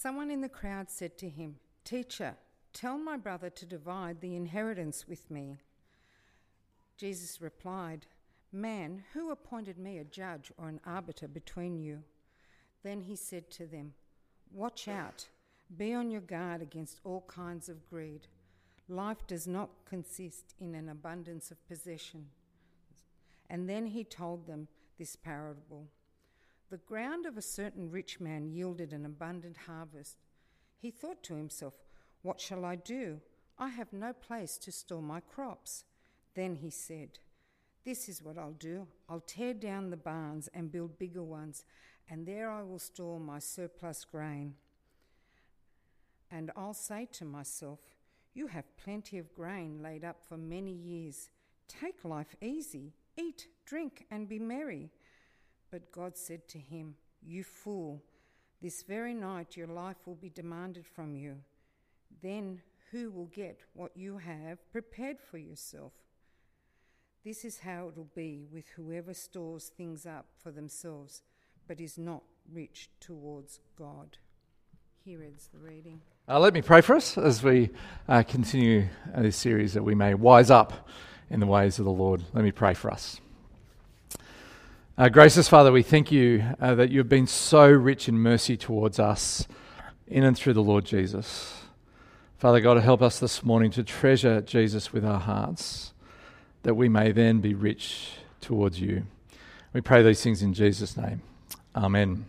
Someone in the crowd said to him, "Teacher, tell my brother to divide the inheritance with me." Jesus replied, "Man, who appointed me a judge or an arbiter between you?" Then he said to them, "Watch out. Be on your guard against all kinds of greed. Life does not consist in an abundance of possession." And then he told them this parable. The ground of a certain rich man yielded an abundant harvest. He thought to himself, "What shall I do? I have no place to store my crops." Then he said, "This is what I'll do. I'll tear down the barns and build bigger ones, and there I will store my surplus grain. And I'll say to myself, 'You have plenty of grain laid up for many years. Take life easy, eat, drink, and be merry.' But God said to him, 'You fool, this very night your life will be demanded from you. Then who will get what you have prepared for yourself?' This is how it will be with whoever stores things up for themselves, but is not rich towards God." Here ends the reading. Let me pray for us as we continue this series, that we may wise up in the ways of the Lord. Let me pray for us. Gracious Father, we thank you that you've been so rich in mercy towards us in and through the Lord Jesus. Father God, help us this morning to treasure Jesus with our hearts, that we may then be rich towards you. We pray these things in Jesus' name. Amen.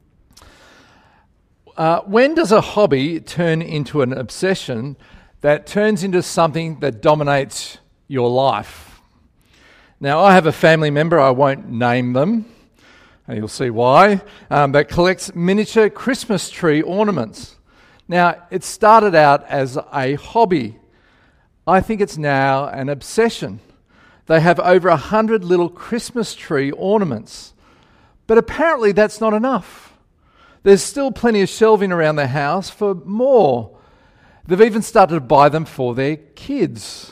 When does a hobby turn into an obsession that turns into something that dominates your life? Now, I have a family member, I won't name them, and you'll see why, that collects miniature Christmas tree ornaments. Now, it started out as a hobby. I think it's now an obsession. They have over 100 little Christmas tree ornaments. But apparently that's not enough. There's still plenty of shelving around the house for more. They've even started to buy them for their kids.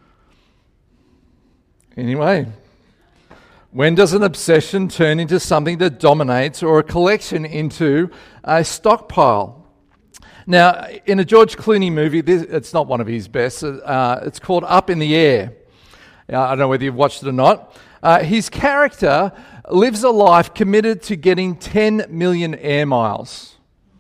Anyway, when does an obsession turn into something that dominates, or a collection into a stockpile? Now, in a George Clooney movie, it's not one of his best, it's called Up in the Air. I don't know whether you've watched it or not. His character lives a life committed to getting 10 million air miles.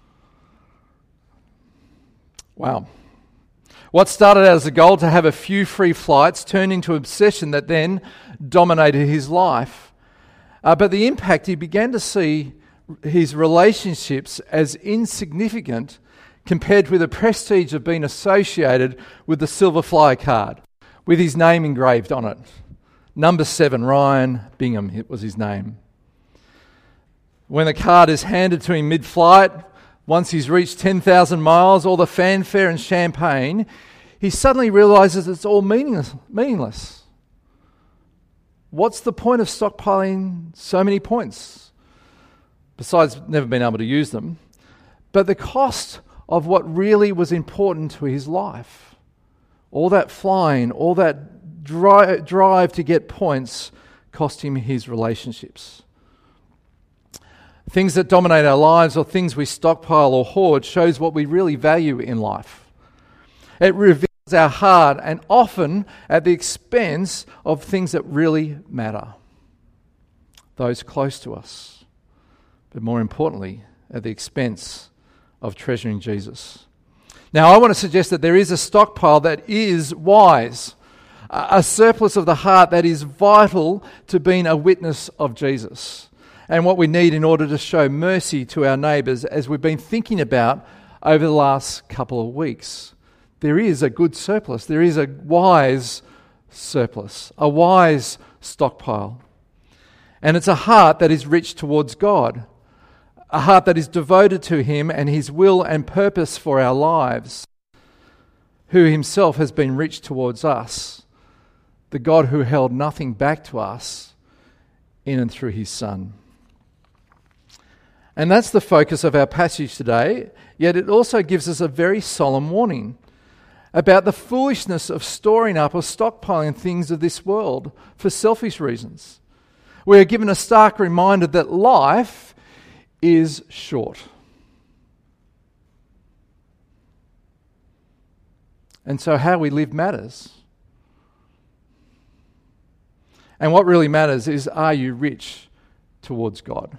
Wow. What started out as a goal to have a few free flights turned into an obsession that then dominated his life. But the impact, he began to see his relationships as insignificant compared with the prestige of being associated with the Silver Flyer card, with his name engraved on it. Number 7, Ryan Bingham, it was his name. When the card is handed to him mid-flight, once he's reached 10,000 miles, all the fanfare and champagne, he suddenly realises it's all meaningless. What's the point of stockpiling so many points? Besides never being able to use them. But the cost of what really was important to his life, all that flying, all that drive to get points, cost him his relationships. Things that dominate our lives, or things we stockpile or hoard, shows what we really value in life. It reveals our heart, and often at the expense of things that really matter, those close to us, but more importantly, at the expense of treasuring Jesus. Now, I want to suggest that there is a stockpile that is wise, a surplus of the heart that is vital to being a witness of Jesus, and what we need in order to show mercy to our neighbours, as we've been thinking about over the last couple of weeks. There is a good surplus. There is a wise surplus, a wise stockpile. And it's a heart that is rich towards God, a heart that is devoted to Him and His will and purpose for our lives, who Himself has been rich towards us, the God who held nothing back to us in and through His Son. And that's the focus of our passage today, yet it also gives us a very solemn warning about the foolishness of storing up or stockpiling things of this world for selfish reasons. We are given a stark reminder that life is short. And so how we live matters. And what really matters is, are you rich towards God?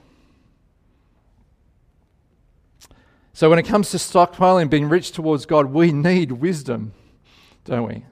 So when it comes to stockpiling and being rich towards God, we need wisdom, don't we?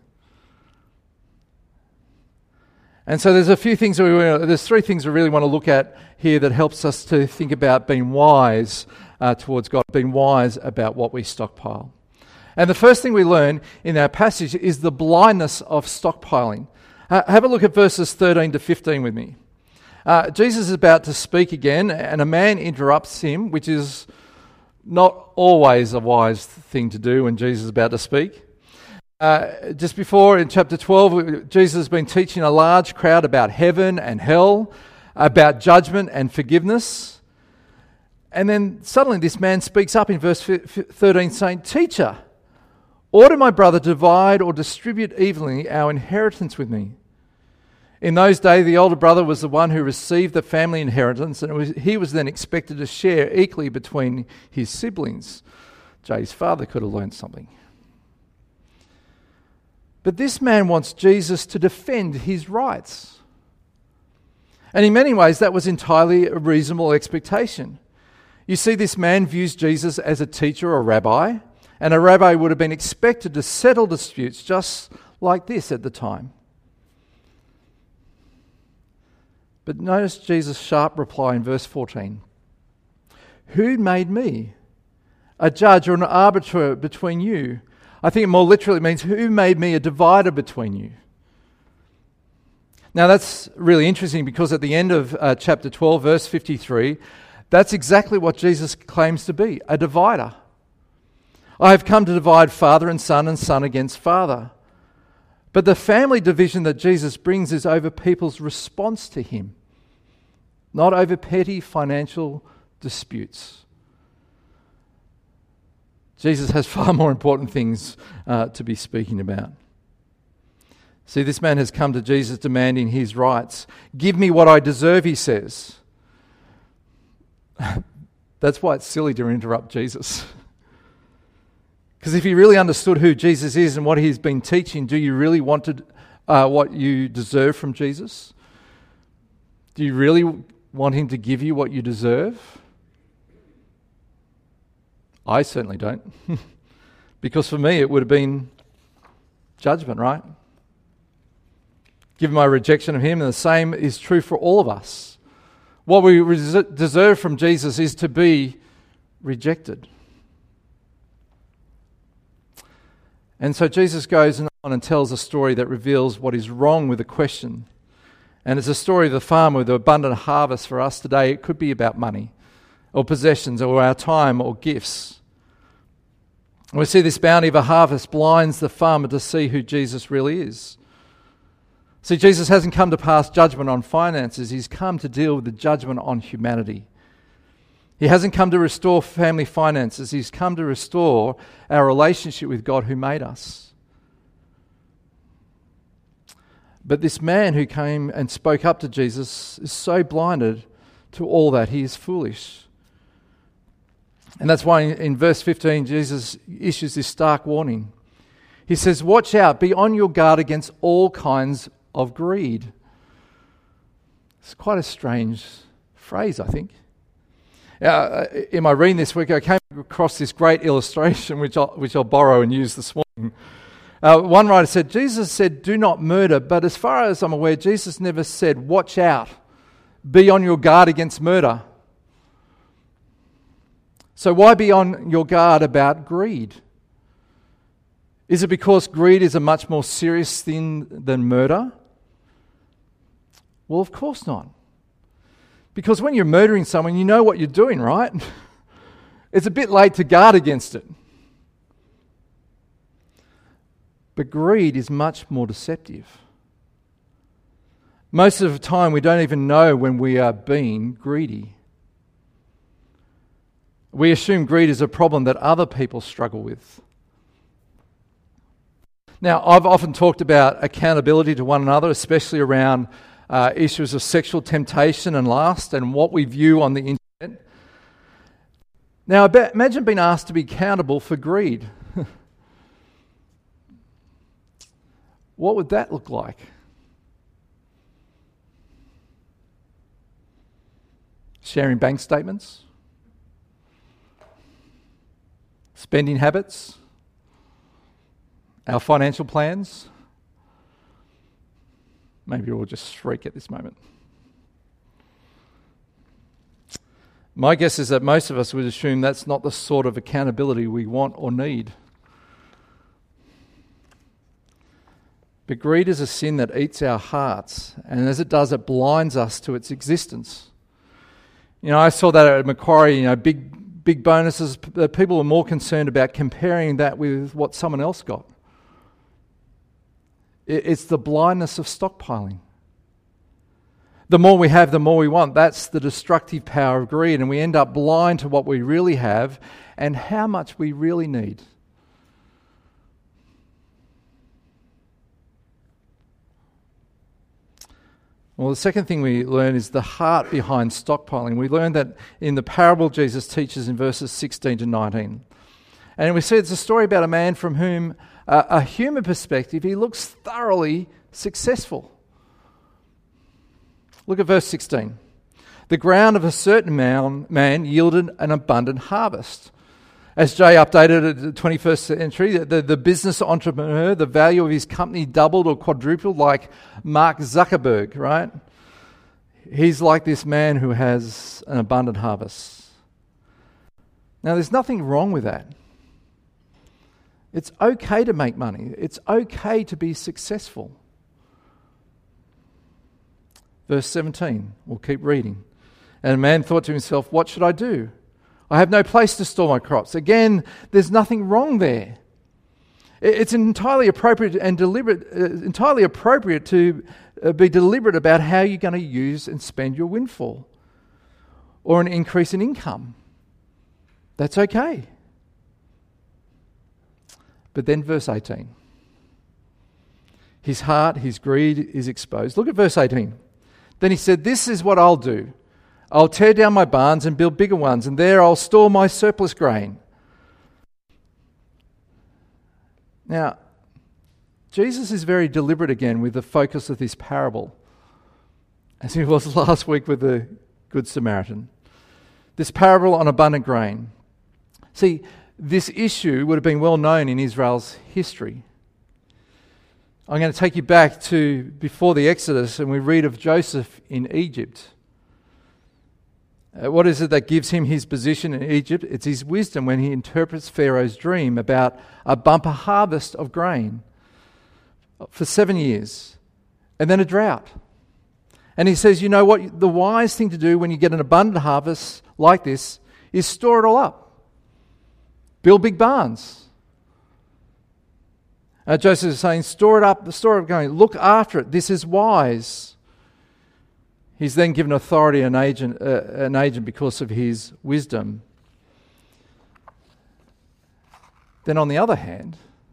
And so there's three things we really want to look at here that helps us to think about being wise towards God, being wise about what we stockpile. And the first thing we learn in our passage is the blindness of stockpiling. Have a look at verses 13 to 15 with me. Jesus is about to speak again, and a man interrupts him, which is not always a wise thing to do when Jesus is about to speak. Just before, in chapter 12, Jesus has been teaching a large crowd about heaven and hell, about judgment and forgiveness. And then suddenly this man speaks up in verse 13 saying, "Teacher, order my brother to divide or distribute evenly our inheritance with me." In those days, the older brother was the one who received the family inheritance, and he was then expected to share equally between his siblings. Jay's father could have learned something. But this man wants Jesus to defend his rights. And in many ways, that was entirely a reasonable expectation. You see, this man views Jesus as a teacher or rabbi, and a rabbi would have been expected to settle disputes just like this at the time. But notice Jesus' sharp reply in verse 14. "Who made me a judge or an arbiter between you?" I think it more literally means, "Who made me a divider between you?" Now that's really interesting because at the end of chapter 12, verse 53, that's exactly what Jesus claims to be, a divider. "I have come to divide father and son against father." But the family division that Jesus brings is over people's response to him, not over petty financial disputes. Jesus has far more important things to be speaking about. See, this man has come to Jesus demanding his rights. "Give me what I deserve," he says. That's why it's silly to interrupt Jesus. Because if you really understood who Jesus is and what he's been teaching, do you really want what you deserve from Jesus? Do you really want him to give you what you deserve? I certainly don't. Because for me, it would have been judgment, right? Given my rejection of him, and the same is true for all of us. What we deserve from Jesus is to be rejected. And so Jesus goes on and tells a story that reveals what is wrong with the question. And it's a story of the farmer with the abundant harvest. For us today, it could be about money or possessions or our time or gifts. We see this bounty of a harvest blinds the farmer to see who Jesus really is. See, Jesus hasn't come to pass judgment on finances. He's come to deal with the judgment on humanity. He hasn't come to restore family finances. He's come to restore our relationship with God who made us. But this man who came and spoke up to Jesus is so blinded to all that he is foolish. And that's why in verse 15, Jesus issues this stark warning. He says, "Watch out, be on your guard against all kinds of greed." It's quite a strange phrase, I think. In my reading this week, I came across this great illustration, which I'll borrow and use this morning. One writer said, Jesus said, "Do not murder," but as far as I'm aware, Jesus never said, "Watch out, be on your guard against murder." So why be on your guard about greed? Is it because greed is a much more serious sin than murder? Well, of course not. Because when you're murdering someone, you know what you're doing, right? It's a bit late to guard against it. But greed is much more deceptive. Most of the time, we don't even know when we are being greedy. We assume greed is a problem that other people struggle with. Now, I've often talked about accountability to one another, especially around issues of sexual temptation and lust and what we view on the internet. Now, imagine being asked to be accountable for greed. what would that look like? Sharing bank statements? Spending habits? Our financial plans? Maybe we'll just shriek at this moment. My guess is that most of us would assume that's not the sort of accountability we want or need. But greed is a sin that eats our hearts, and as it does, it blinds us to its existence. I saw that at Macquarie, big bonuses. People are more concerned about comparing that with what someone else got. It's the blindness of stockpiling. The more we have, the more we want. That's the destructive power of greed, and we end up blind to what we really have and how much we really need. Well, the second thing we learn is the heart behind stockpiling. We learn that in the parable Jesus teaches in verses 16 to 19. And we see it's a story about a man from whom, a human perspective, he looks thoroughly successful. Look at verse 16. The ground of a certain man yielded an abundant harvest. As Jay updated at the 21st century, the business entrepreneur, the value of his company doubled or quadrupled like Mark Zuckerberg, right? He's like this man who has an abundant harvest. Now, there's nothing wrong with that. It's okay to make money. It's okay to be successful. Verse 17, we'll keep reading. And a man thought to himself, what should I do? I have no place to store my crops. Again, there's nothing wrong there. It's entirely appropriate to be deliberate about how you're going to use and spend your windfall or an increase in income. That's okay. But then verse 18. His heart, his greed is exposed. Look at verse 18. Then he said, this is what I'll do. I'll tear down my barns and build bigger ones, and there I'll store my surplus grain. Now, Jesus is very deliberate again with the focus of this parable, as he was last week with the Good Samaritan. This parable on abundant grain. See, this issue would have been well known in Israel's history. I'm going to take you back to before the Exodus, and we read of Joseph in Egypt. What is it that gives him his position in Egypt? It's his wisdom when he interprets Pharaoh's dream about a bumper harvest of grain for 7 years and then a drought. And he says, you know what, the wise thing to do when you get an abundant harvest like this is store it all up. Build big barns. Joseph is saying, store it up, going, look after it. This is wise. He's then given authority an agent because of his wisdom. Then on the other hand,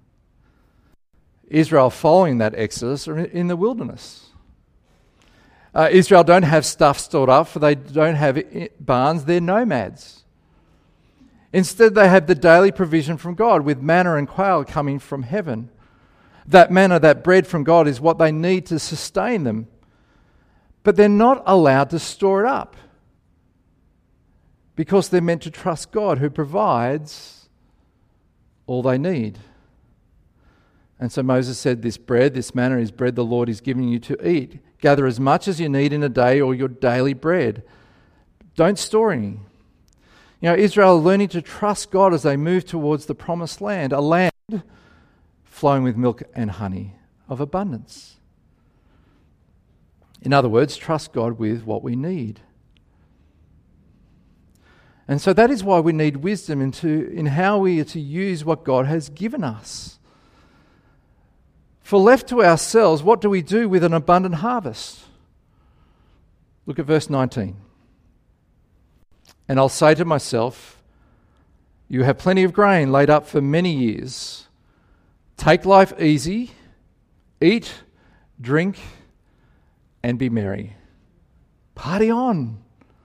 Israel following that exodus are in the wilderness. Israel don't have stuff stored up, for they don't have barns, they're nomads. Instead, they have the daily provision from God with manna and quail coming from heaven. That manna, that bread from God is what they need to sustain them. But they're not allowed to store it up because they're meant to trust God who provides all they need. And so Moses said, this bread, this manna is bread the Lord is giving you to eat. Gather as much as you need in a day or your daily bread. Don't store any. Israel are learning to trust God as they move towards the promised land, a land flowing with milk and honey of abundance. In other words, trust God with what we need. And so that is why we need wisdom in how we are to use what God has given us. For left to ourselves, what do we do with an abundant harvest? Look at verse 19. And I'll say to myself, you have plenty of grain laid up for many years. Take life easy, eat, drink, and be merry. Party on.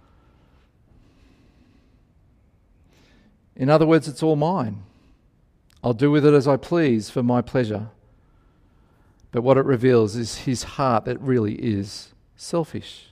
In other words, it's all mine. I'll do with it as I please for my pleasure. But what it reveals is his heart that really is selfish.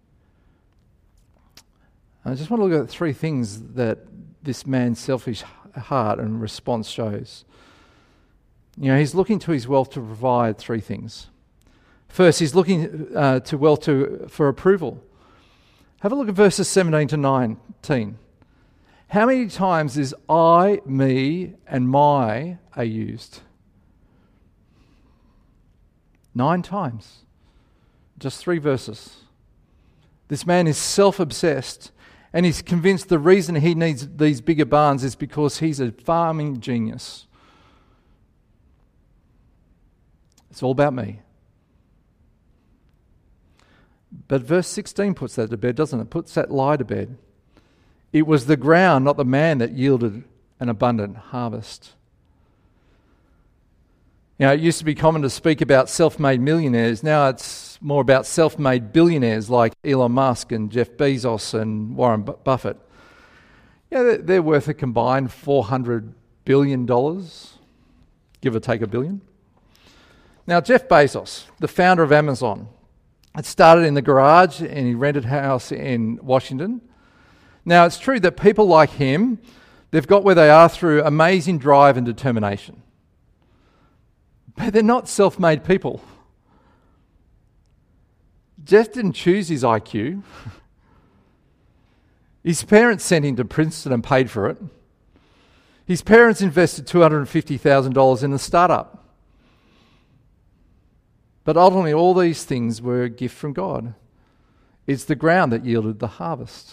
I just want to look at three things that this man's selfish heart and response shows. He's looking to his wealth to provide three things. First, he's looking to wealth for approval. Have a look at verses 17 to 19. How many times is I, me, and my are used? 9 times. Just 3 verses. This man is self-obsessed, and he's convinced the reason he needs these bigger barns is because he's a farming genius. It's all about me. But verse 16 puts that to bed, doesn't it? Puts that lie to bed. It was the ground, not the man, that yielded an abundant harvest. It used to be common to speak about self-made millionaires. Now it's more about self-made billionaires like Elon Musk and Jeff Bezos and Warren Buffett. They're worth a combined $400 billion, give or take $1 billion. Now, Jeff Bezos, the founder of Amazon, it started in the garage and he rented a house in Washington. Now, it's true that people like him, they've got where they are through amazing drive and determination. But they're not self-made people. Jeff didn't choose his IQ. His parents sent him to Princeton and paid for it. His parents invested $250,000 in the startup. But ultimately, all these things were a gift from God. It's the ground that yielded the harvest.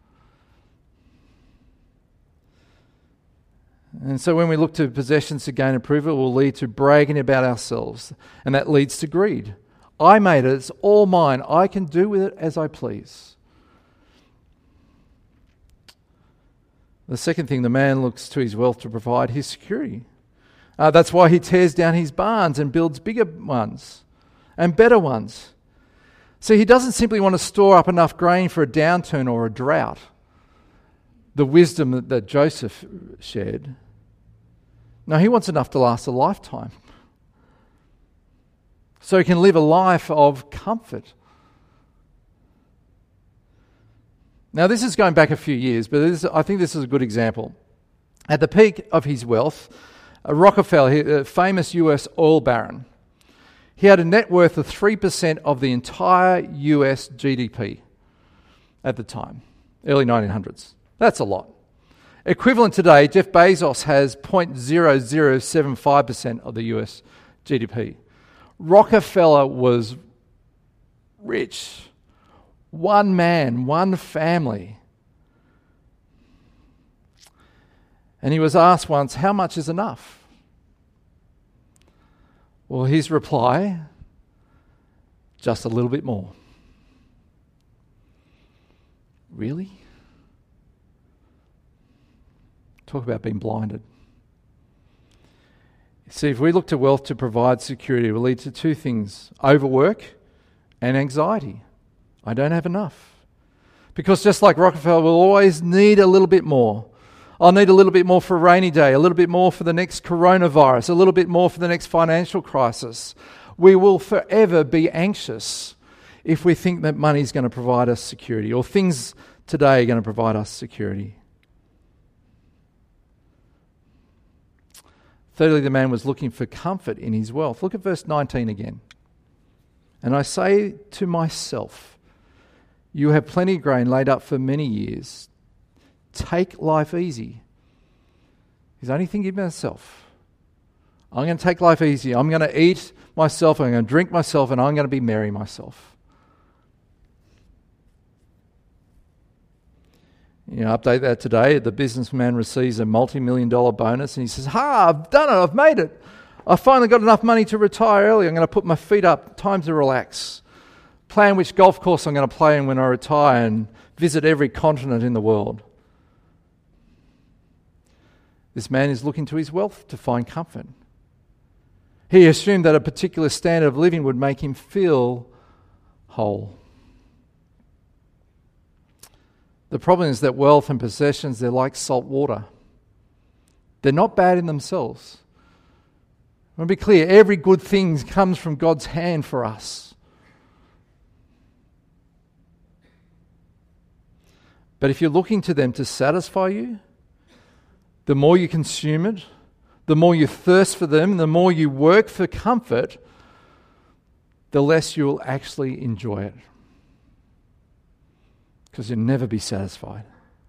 And so when we look to possessions to gain approval, it will lead to bragging about ourselves. And that leads to greed. I made it. It's all mine. I can do with it as I please. The second thing, the man looks to his wealth to provide his security. That's why he tears down his barns and builds bigger ones and better ones. See, he doesn't simply want to store up enough grain for a downturn or a drought. The wisdom that Joseph shared. No, he wants enough to last a lifetime. So he can live a life of comfort. Now, this is going back a few years, but I think this is a good example. At the peak of his wealth, Rockefeller, a famous US oil baron, he had a net worth of 3% of the entire US GDP at the time, early 1900s. That's a lot. Equivalent today, Jeff Bezos has 0.0075% of the US GDP. Rockefeller was rich. One man, one family. And he was asked once, how much is enough? Well, his reply, just a little bit more. Really? Talk about being blinded. See, if we look to wealth to provide security, it will lead to 2 things: overwork and anxiety. I don't have enough. Because just like Rockefeller, we'll always need a little bit more. I'll need a little bit more for a rainy day, a little bit more for the next coronavirus, a little bit more for the next financial crisis. We will forever be anxious if we think that money is going to provide us security, or things today are going to provide us security. Thirdly, the man was looking for comfort in his wealth. Look at verse 19 again. And I say to myself, you have plenty of grain laid up for many years. Take life easy. He's only thinking about himself. I'm going to take life easy. I'm going to eat myself. I'm going to drink myself. And I'm going to be merry myself. Update that today. The businessman receives a multi-million-dollar bonus and he says, I've done it. I've made it. I finally got enough money to retire early. I'm going to put my feet up. Time to relax. Plan which golf course I'm going to play in when I retire and visit every continent in the world. This man is looking to his wealth to find comfort. He assumed that a particular standard of living would make him feel whole. The problem is that wealth and possessions, they're like salt water. They're not bad in themselves. want to be clear, every good thing comes from God's hand for us. But if you're looking to them to satisfy you, the more you consume it, the more you thirst for them, the more you work for comfort, the less you will actually enjoy it. Because you'll never be satisfied.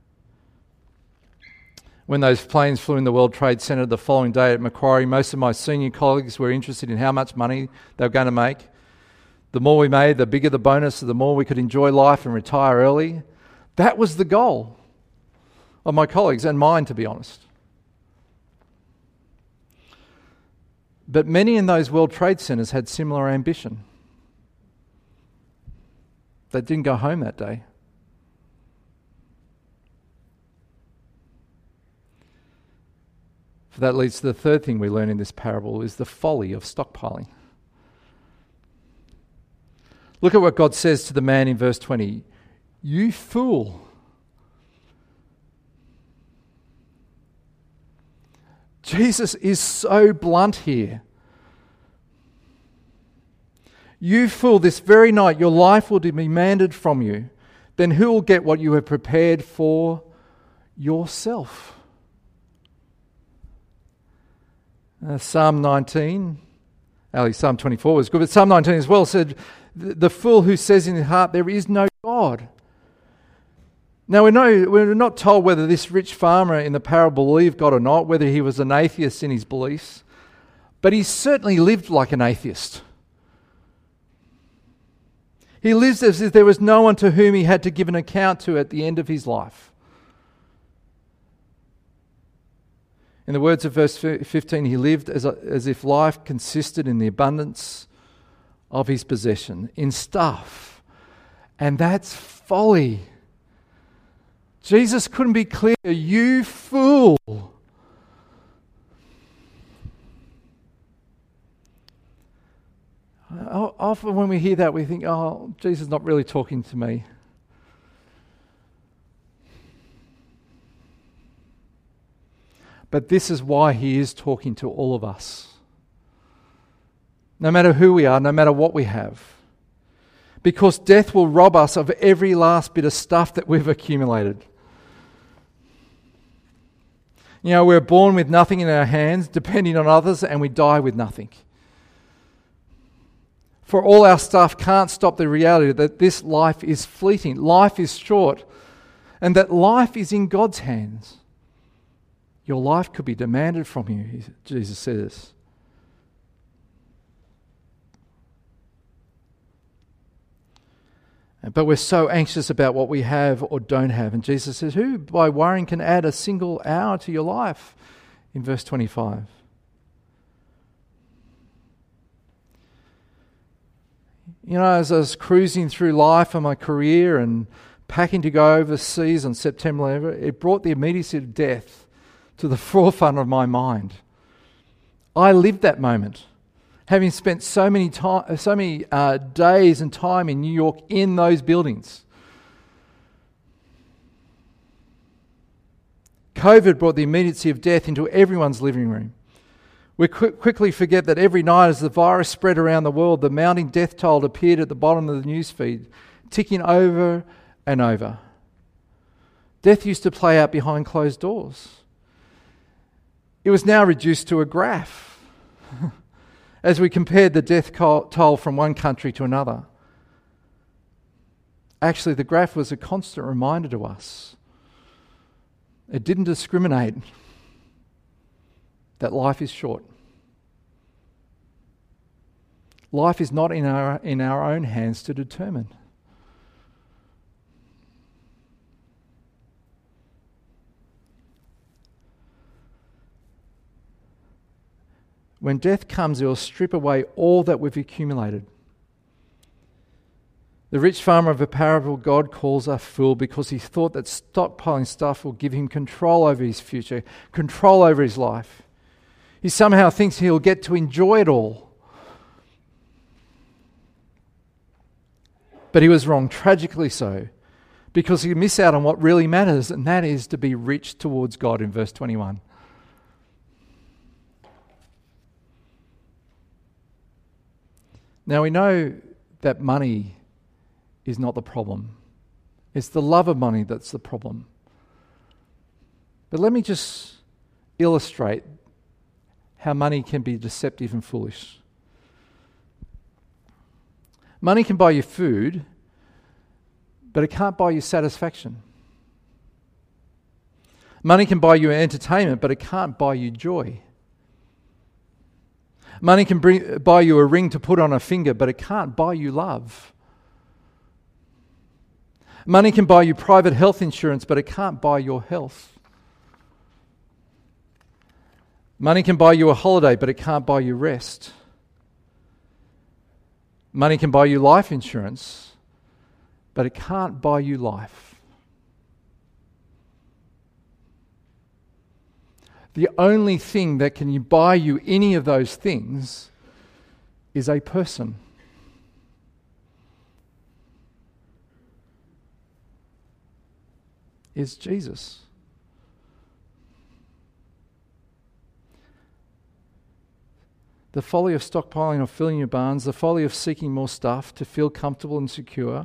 When those planes flew in the World Trade Center the following day at Macquarie, most of my senior colleagues were interested in how much money they were going to make. The more we made, the bigger the bonus, the more we could enjoy life and retire early. That was the goal of my colleagues and mine, to be honest. But many in those World Trade Centers had similar ambition. They didn't go home that day. For that leads to the third thing we learn in this parable is the folly of stockpiling. Look at what God says to the man in verse 20. You fool. Jesus is so blunt here. You fool, this very night your life will be demanded from you. Then who will get what you have prepared for yourself? Psalm 19, actually Psalm 24 was good, but Psalm 19 as well said, the fool who says in his heart, there is no God. Now we're not told whether this rich farmer in the parable believed God or not, whether he was an atheist in his beliefs, but he certainly lived like an atheist. He lives as if there was no one to whom he had to give an account to at the end of his life. In the words of verse 15, he lived as if life consisted in the abundance of his possession, in stuff. And that's folly. Jesus couldn't be clearer. You fool. Often when we hear that, we think, oh, Jesus is not really talking to me. But this is why he is talking to all of us. No matter who we are, no matter what we have. Because death will rob us of every last bit of stuff that we've accumulated. You know, we're born with nothing in our hands, depending on others, and we die with nothing. For all our stuff can't stop the reality that this life is fleeting, life is short, and that life is in God's hands. Your life could be demanded from you, Jesus says. But we're so anxious about what we have or don't have. And Jesus says, who by worrying can add a single hour to your life? In verse 25. You know, as I was cruising through life and my career and packing to go overseas on September 11th, it brought the immediacy of death to the forefront of my mind. I lived that moment, having spent so many days and time in New York in those buildings. COVID brought the immediacy of death into everyone's living room. We quickly forget that every night as the virus spread around the world, the mounting death toll appeared at the bottom of the newsfeed, ticking over and over. Death used to play out behind closed doors. It was now reduced to a graph as we compared the death toll from one country to another. Actually, the graph was a constant reminder to us. It didn't discriminate that life is short. Life is not in our own hands to determine. When death comes, it will strip away all that we've accumulated. The rich farmer of the parable God calls a fool because he thought that stockpiling stuff will give him control over his future, control over his life. He somehow thinks he'll get to enjoy it all. But he was wrong, tragically so, because he missed out on what really matters, and that is to be rich towards God in verse 21. Now we know that money is not the problem. It's the love of money that's the problem. But let me just illustrate how money can be deceptive and foolish. Money can buy you food, but it can't buy you satisfaction. Money can buy you entertainment, but it can't buy you joy. Money can buy you a ring to put on a finger, but it can't buy you love. Money can buy you private health insurance, but it can't buy your health. Money can buy you a holiday, but it can't buy you rest. Money can buy you life insurance, but it can't buy you life. The only thing that can buy you any of those things is a person. Is Jesus. The folly of stockpiling or filling your barns, the folly of seeking more stuff to feel comfortable and secure,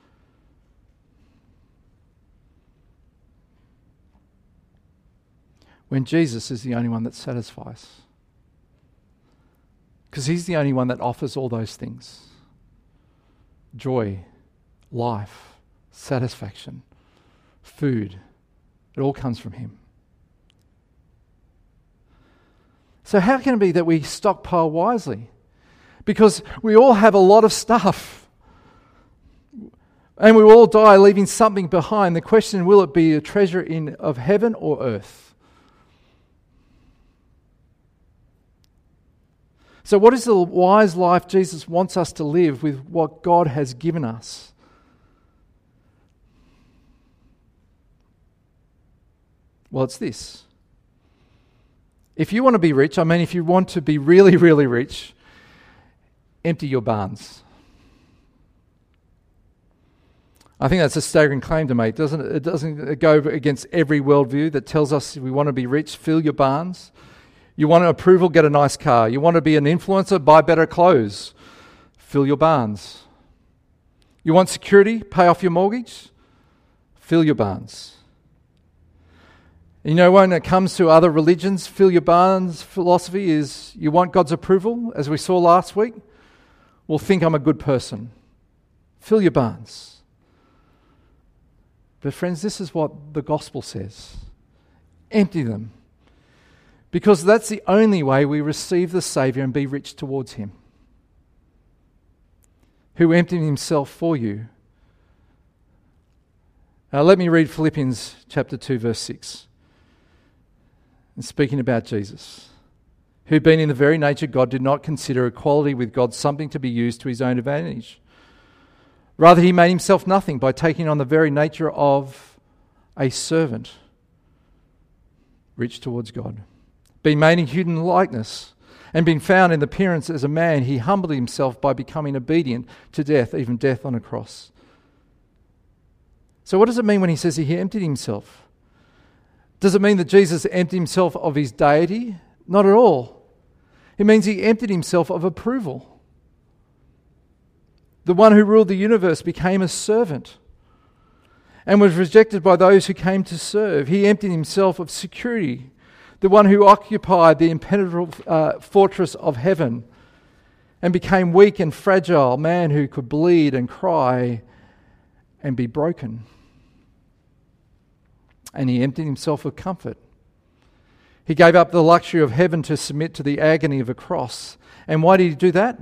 when Jesus is the only one that satisfies. Because he's the only one that offers all those things. Joy, life, satisfaction, food. It all comes from him. So how can it be that we stockpile wisely? Because we all have a lot of stuff. And we all die leaving something behind. The question, will it be a treasure of heaven or earth? So what is the wise life Jesus wants us to live with what God has given us? Well, it's this. If you want to be rich, if you want to be really, really rich, empty your barns. I think that's a staggering claim to make, doesn't it? It doesn't go against every worldview that tells us if we want to be rich, fill your barns. You want approval, get a nice car. You want to be an influencer, buy better clothes. Fill your barns. You want security, pay off your mortgage? Fill your barns. You know, when it comes to other religions, fill your barns philosophy is, you want God's approval, as we saw last week? Well, think I'm a good person. Fill your barns. But friends, this is what the gospel says. Empty them. Because that's the only way we receive the Saviour and be rich towards him, who emptied himself for you. Let me read Philippians chapter 2, verse 6. And speaking about Jesus, who being in the very nature God did not consider equality with God something to be used to his own advantage. Rather, he made himself nothing by taking on the very nature of a servant, rich towards God. Being made in human likeness, and being found in appearance as a man, he humbled himself by becoming obedient to death, even death on a cross. So what does it mean when he says he emptied himself? Does it mean that Jesus emptied himself of his deity? Not at all. It means he emptied himself of approval. The one who ruled the universe became a servant and was rejected by those who came to serve. He emptied himself of security. The one who occupied the impenetrable fortress of heaven and became weak and fragile, man who could bleed and cry and be broken. And he emptied himself of comfort. He gave up the luxury of heaven to submit to the agony of a cross. And why did he do that?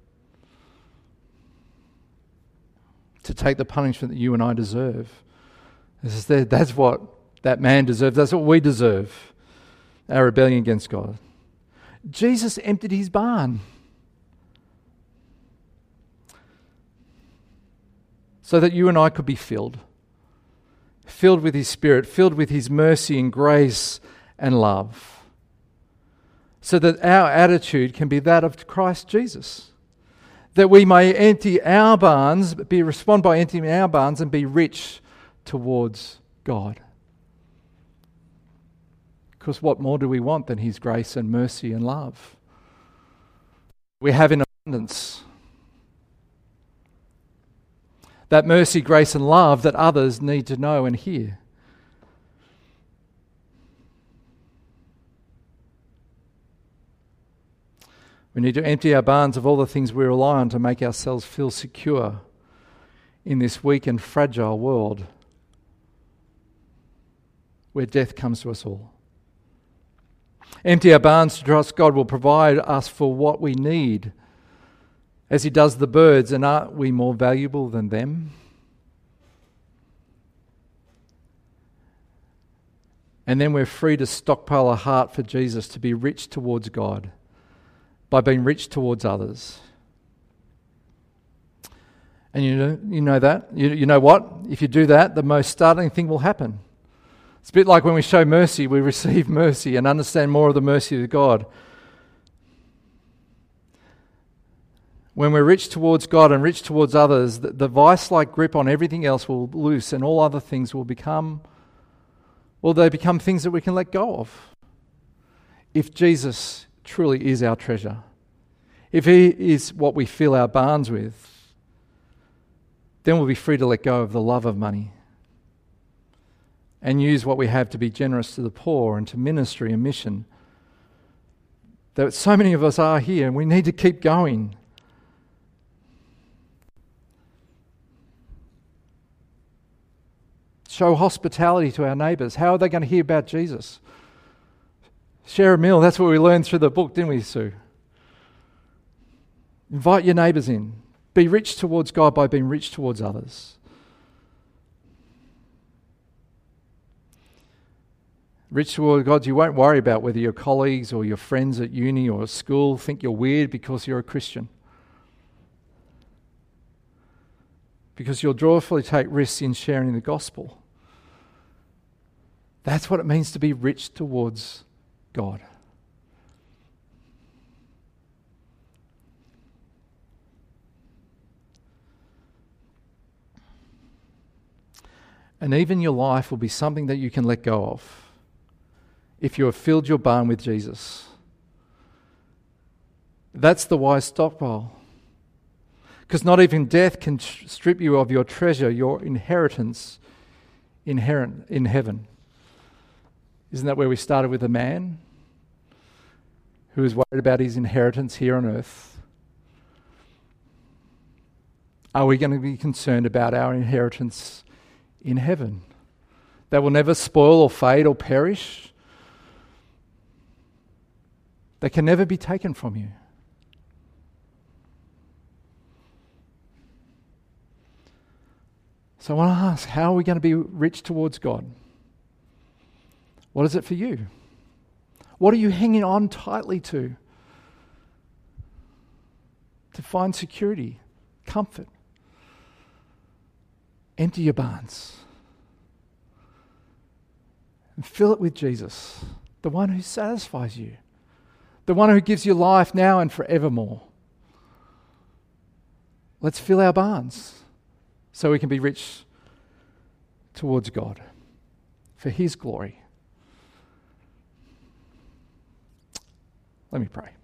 To take the punishment that you and I deserve. That's what that man deserves. That's what we deserve. Our rebellion against God. Jesus emptied his barn so that you and I could be filled with his Spirit, filled with his mercy and grace and love, so that our attitude can be that of Christ Jesus, that we may empty our barns, respond by emptying our barns and be rich towards God. Because what more do we want than his grace and mercy and love? We have in abundance. That mercy, grace, and love that others need to know and hear. We need to empty our barns of all the things we rely on to make ourselves feel secure in this weak and fragile world where death comes to us all. Empty our barns to trust God will provide us for what we need as He does the birds, and aren't we more valuable than them? And then we're free to stockpile a heart for Jesus, to be rich towards God by being rich towards others. And you know that? You know what? If you do that, the most startling thing will happen. It's a bit like when we show mercy, we receive mercy and understand more of the mercy of God. When we're rich towards God and rich towards others, the vice-like grip on everything else will loose, and all other things will become, they become things that we can let go of. If Jesus truly is our treasure, if He is what we fill our barns with, then we'll be free to let go of the love of money and use what we have to be generous to the poor and to ministry and mission. That so many of us are here, and we need to keep going. Show hospitality to our neighbours. How are they going to hear about Jesus? Share a meal. That's what we learned through the book, didn't we, Sue? Invite your neighbours in. Be rich towards God by being rich towards others. Rich towards God, you won't worry about whether your colleagues or your friends at uni or at school think you're weird because you're a Christian. Because you'll joyfully take risks in sharing the gospel. That's what it means to be rich towards God. And even your life will be something that you can let go of if you have filled your barn with Jesus. That's the wise stockpile. Because not even death can strip you of your treasure, your inheritance in heaven. Isn't that where we started with a man who was worried about his inheritance here on earth? Are we going to be concerned about our inheritance in heaven that will never spoil or fade or perish? That can never be taken from you. So I want to ask, how are we going to be rich towards God? What is it for you? What are you hanging on tightly to find security, comfort? Empty your barns and fill it with Jesus, the one who satisfies you, the one who gives you life now and forevermore. Let's fill our barns so we can be rich towards God for His glory. Let me pray.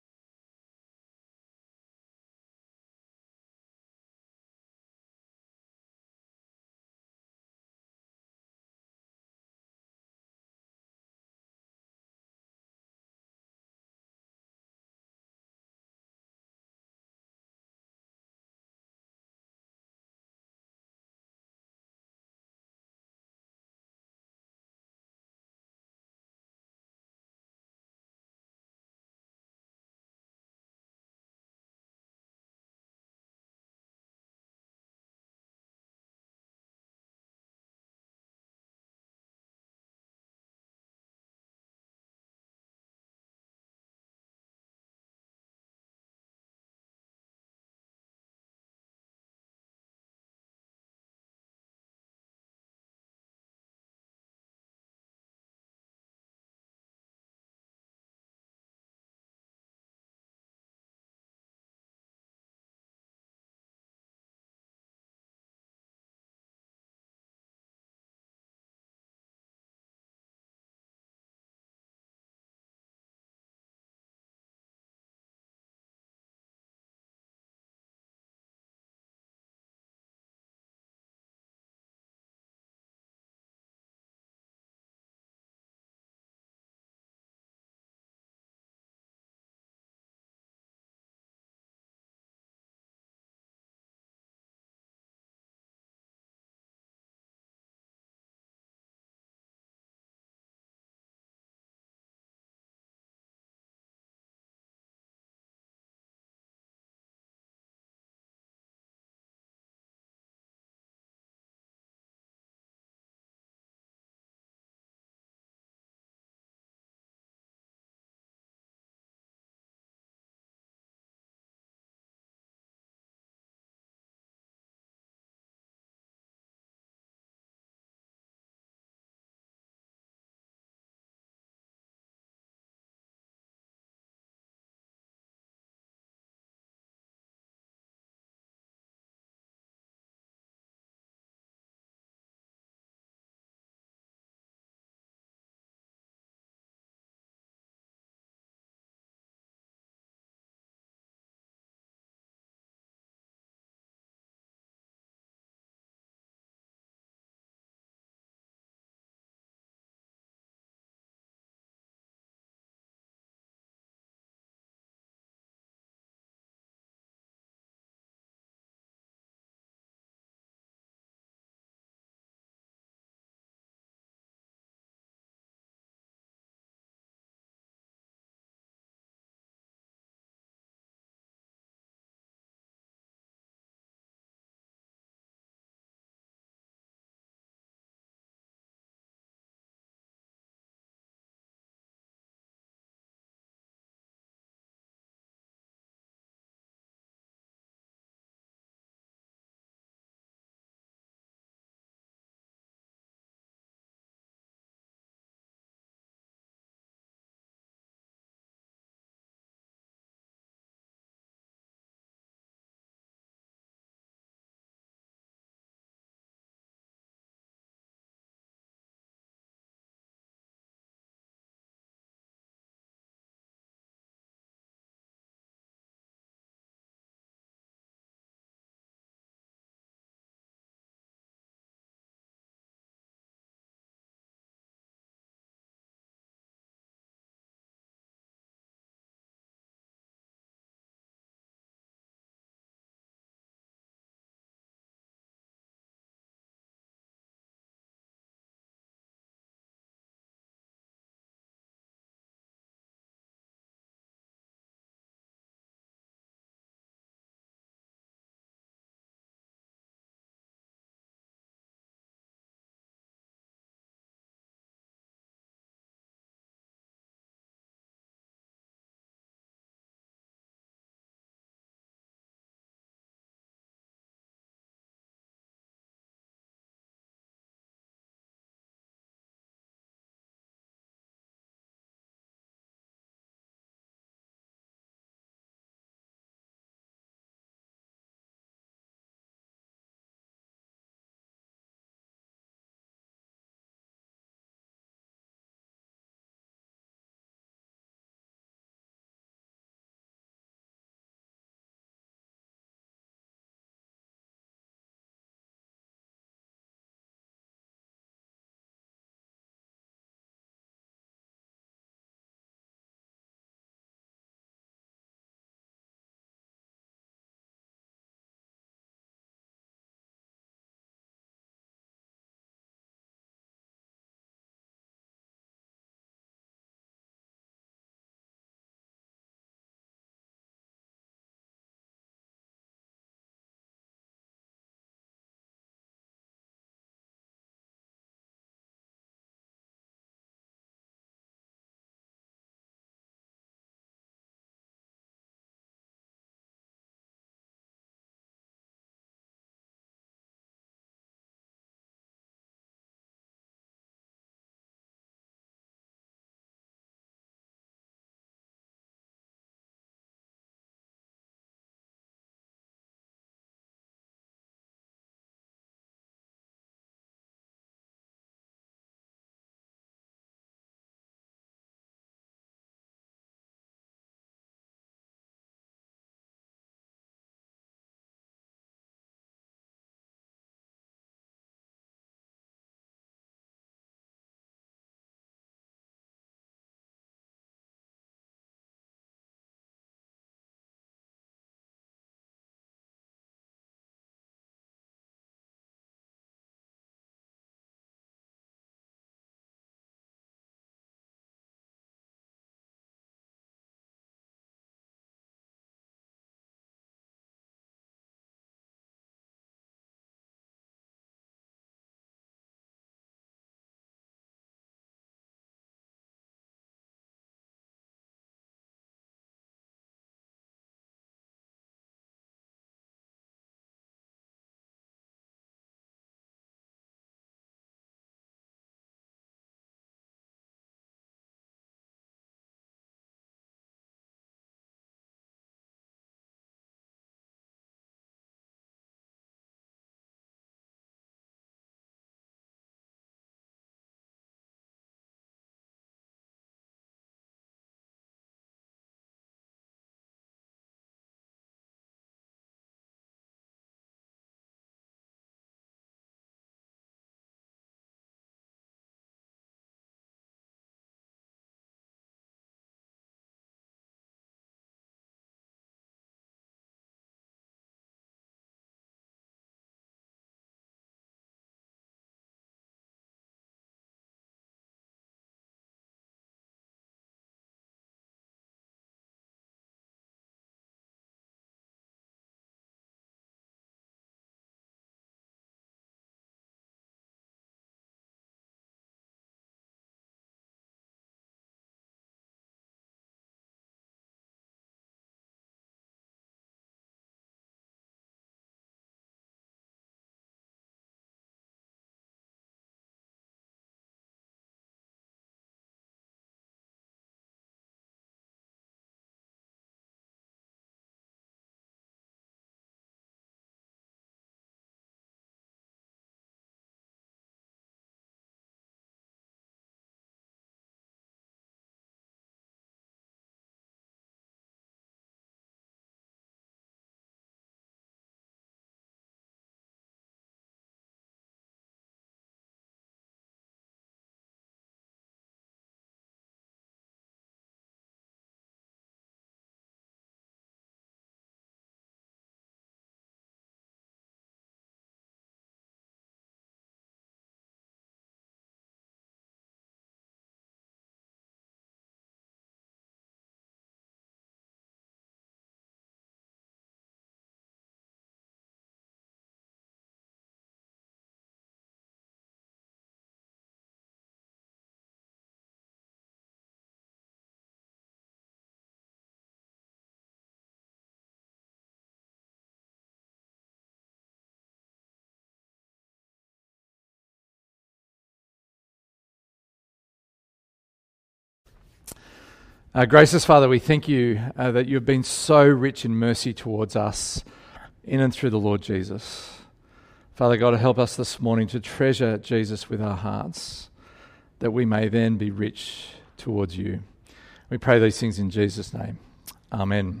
Gracious Father, we thank you that you've been so rich in mercy towards us in and through the Lord Jesus. Father God, help us this morning to treasure Jesus with our hearts, that we may then be rich towards you. We pray these things in Jesus' name. Amen.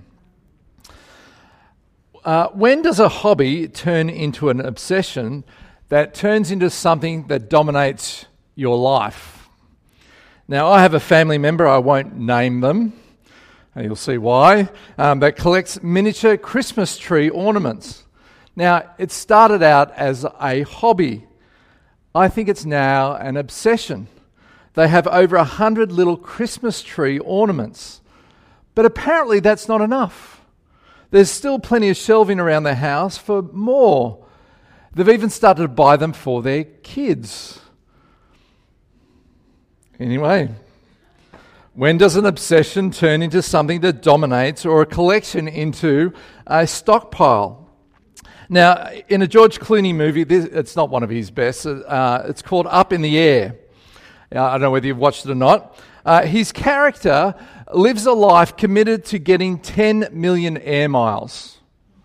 When does a hobby turn into an obsession that turns into something that dominates your life? Now, I have a family member, I won't name them, and you'll see why, that collects miniature Christmas tree ornaments. Now, it started out as a hobby. I think it's now an obsession. They have over 100 little Christmas tree ornaments. But apparently that's not enough. There's still plenty of shelving around their house for more. They've even started to buy them for their kids. Anyway, when does an obsession turn into something that dominates, or a collection into a stockpile? Now, in a George Clooney movie, it's not one of his best, it's called Up in the Air. I don't know whether you've watched it or not. His character lives a life committed to getting 10 million air miles.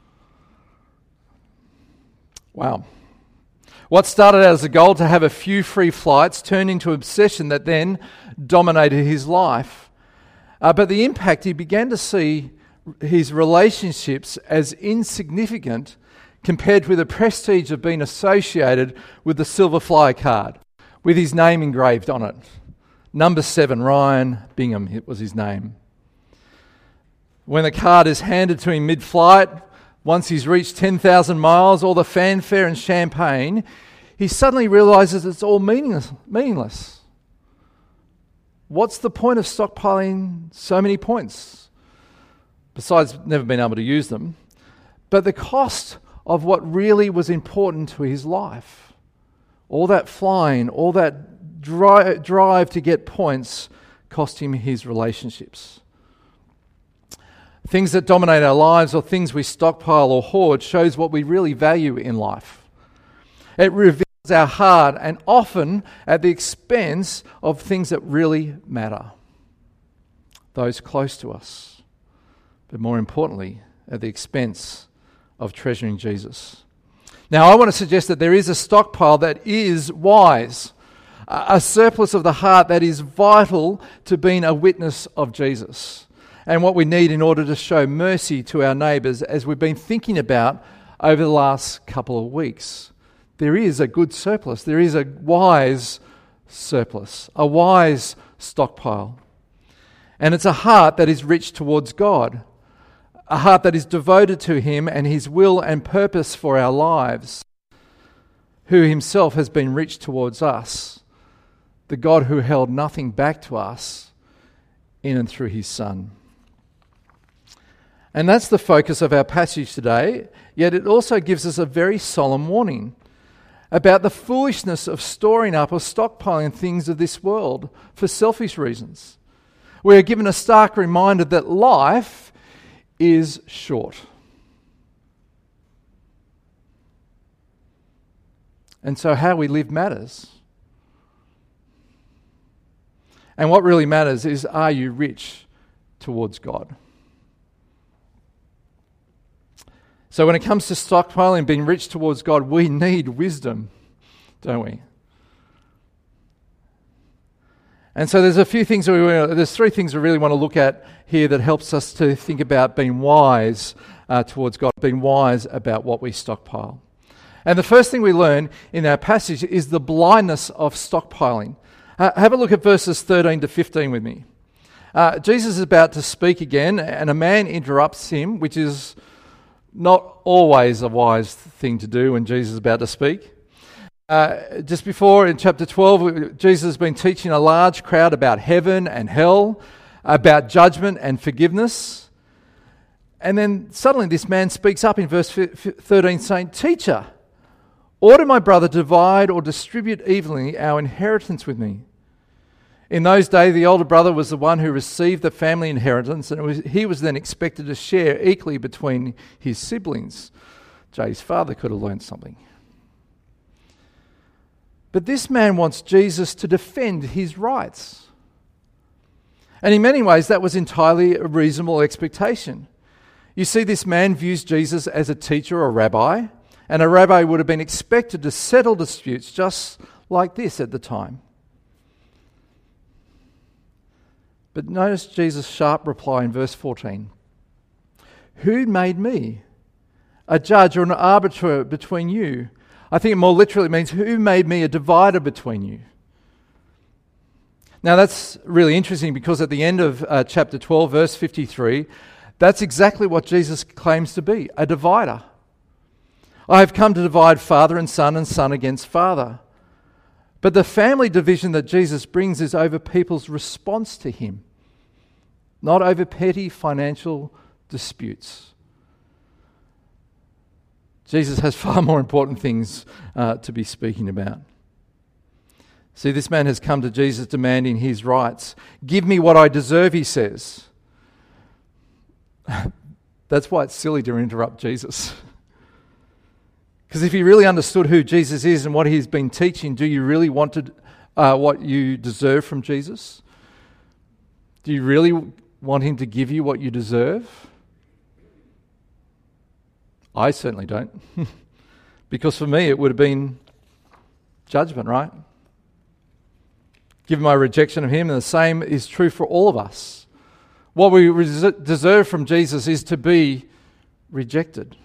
Wow. What started out as a goal to have a few free flights turned into an obsession that then dominated his life. But the impact, he began to see his relationships as insignificant compared with the prestige of being associated with the Silver Flyer card, with his name engraved on it. Number 7, Ryan Bingham, it was his name. When the card is handed to him mid-flight, once he's reached 10,000 miles, all the fanfare and champagne, he suddenly realises it's all meaningless. What's the point of stockpiling so many points? Besides never being able to use them. But the cost of what really was important to his life, all that flying, all that drive to get points, cost him his relationships. Things that dominate our lives, or things we stockpile or hoard, shows what we really value in life. It reveals our heart, and often at the expense of things that really matter. Those close to us. But more importantly, at the expense of treasuring Jesus. Now, I want to suggest that there is a stockpile that is wise. A surplus of the heart that is vital to being a witness of Jesus. And what we need in order to show mercy to our neighbours, as we've been thinking about over the last couple of weeks. There is a good surplus. There is a wise surplus, a wise stockpile. And it's a heart that is rich towards God, a heart that is devoted to Him and His will and purpose for our lives, who Himself has been rich towards us, the God who held nothing back to us in and through His Son. And that's the focus of our passage today, yet it also gives us a very solemn warning about the foolishness of storing up or stockpiling things of this world for selfish reasons. We are given a stark reminder that life is short. And so how we live matters. And what really matters is, are you rich towards God? So when it comes to stockpiling, being rich towards God, we need wisdom, don't we? And so there's three things we really want to look at here that helps us to think about being wise towards God, being wise about what we stockpile. And the first thing we learn in our passage is the blindness of stockpiling. Have a look at verses 13 to 15 with me. Jesus is about to speak again, and a man interrupts him, which is not always a wise thing to do when Jesus is about to speak. Just before, in chapter 12, Jesus has been teaching a large crowd about heaven and hell, about judgment and forgiveness. And then suddenly this man speaks up in verse 13 saying, "Teacher, order my brother to divide or distribute evenly our inheritance with me." In those days, the older brother was the one who received the family inheritance, and he was then expected to share equally between his siblings. Jay's father could have learned something. But this man wants Jesus to defend his rights. And in many ways, that was entirely a reasonable expectation. You see, this man views Jesus as a teacher or rabbi, and a rabbi would have been expected to settle disputes just like this at the time. But notice Jesus' sharp reply in verse 14. Who made me a judge or an arbiter between you? I think it more literally means, who made me a divider between you? Now that's really interesting, because at the end of chapter 12, verse 53, that's exactly what Jesus claims to be, a divider. I have come to divide father and son against father. But the family division that Jesus brings is over people's response to him, not over petty financial disputes. Jesus has far more important things to be speaking about. See, this man has come to Jesus demanding his rights. Give me what I deserve, he says. That's why it's silly to interrupt Jesus. Because if you really understood who Jesus is and what he's been teaching, do you really want what you deserve from Jesus? Do you really want him to give you what you deserve? I certainly don't. Because for me, it would have been judgment, right? Given my rejection of him, and the same is true for all of us. What we deserve from Jesus is to be rejected.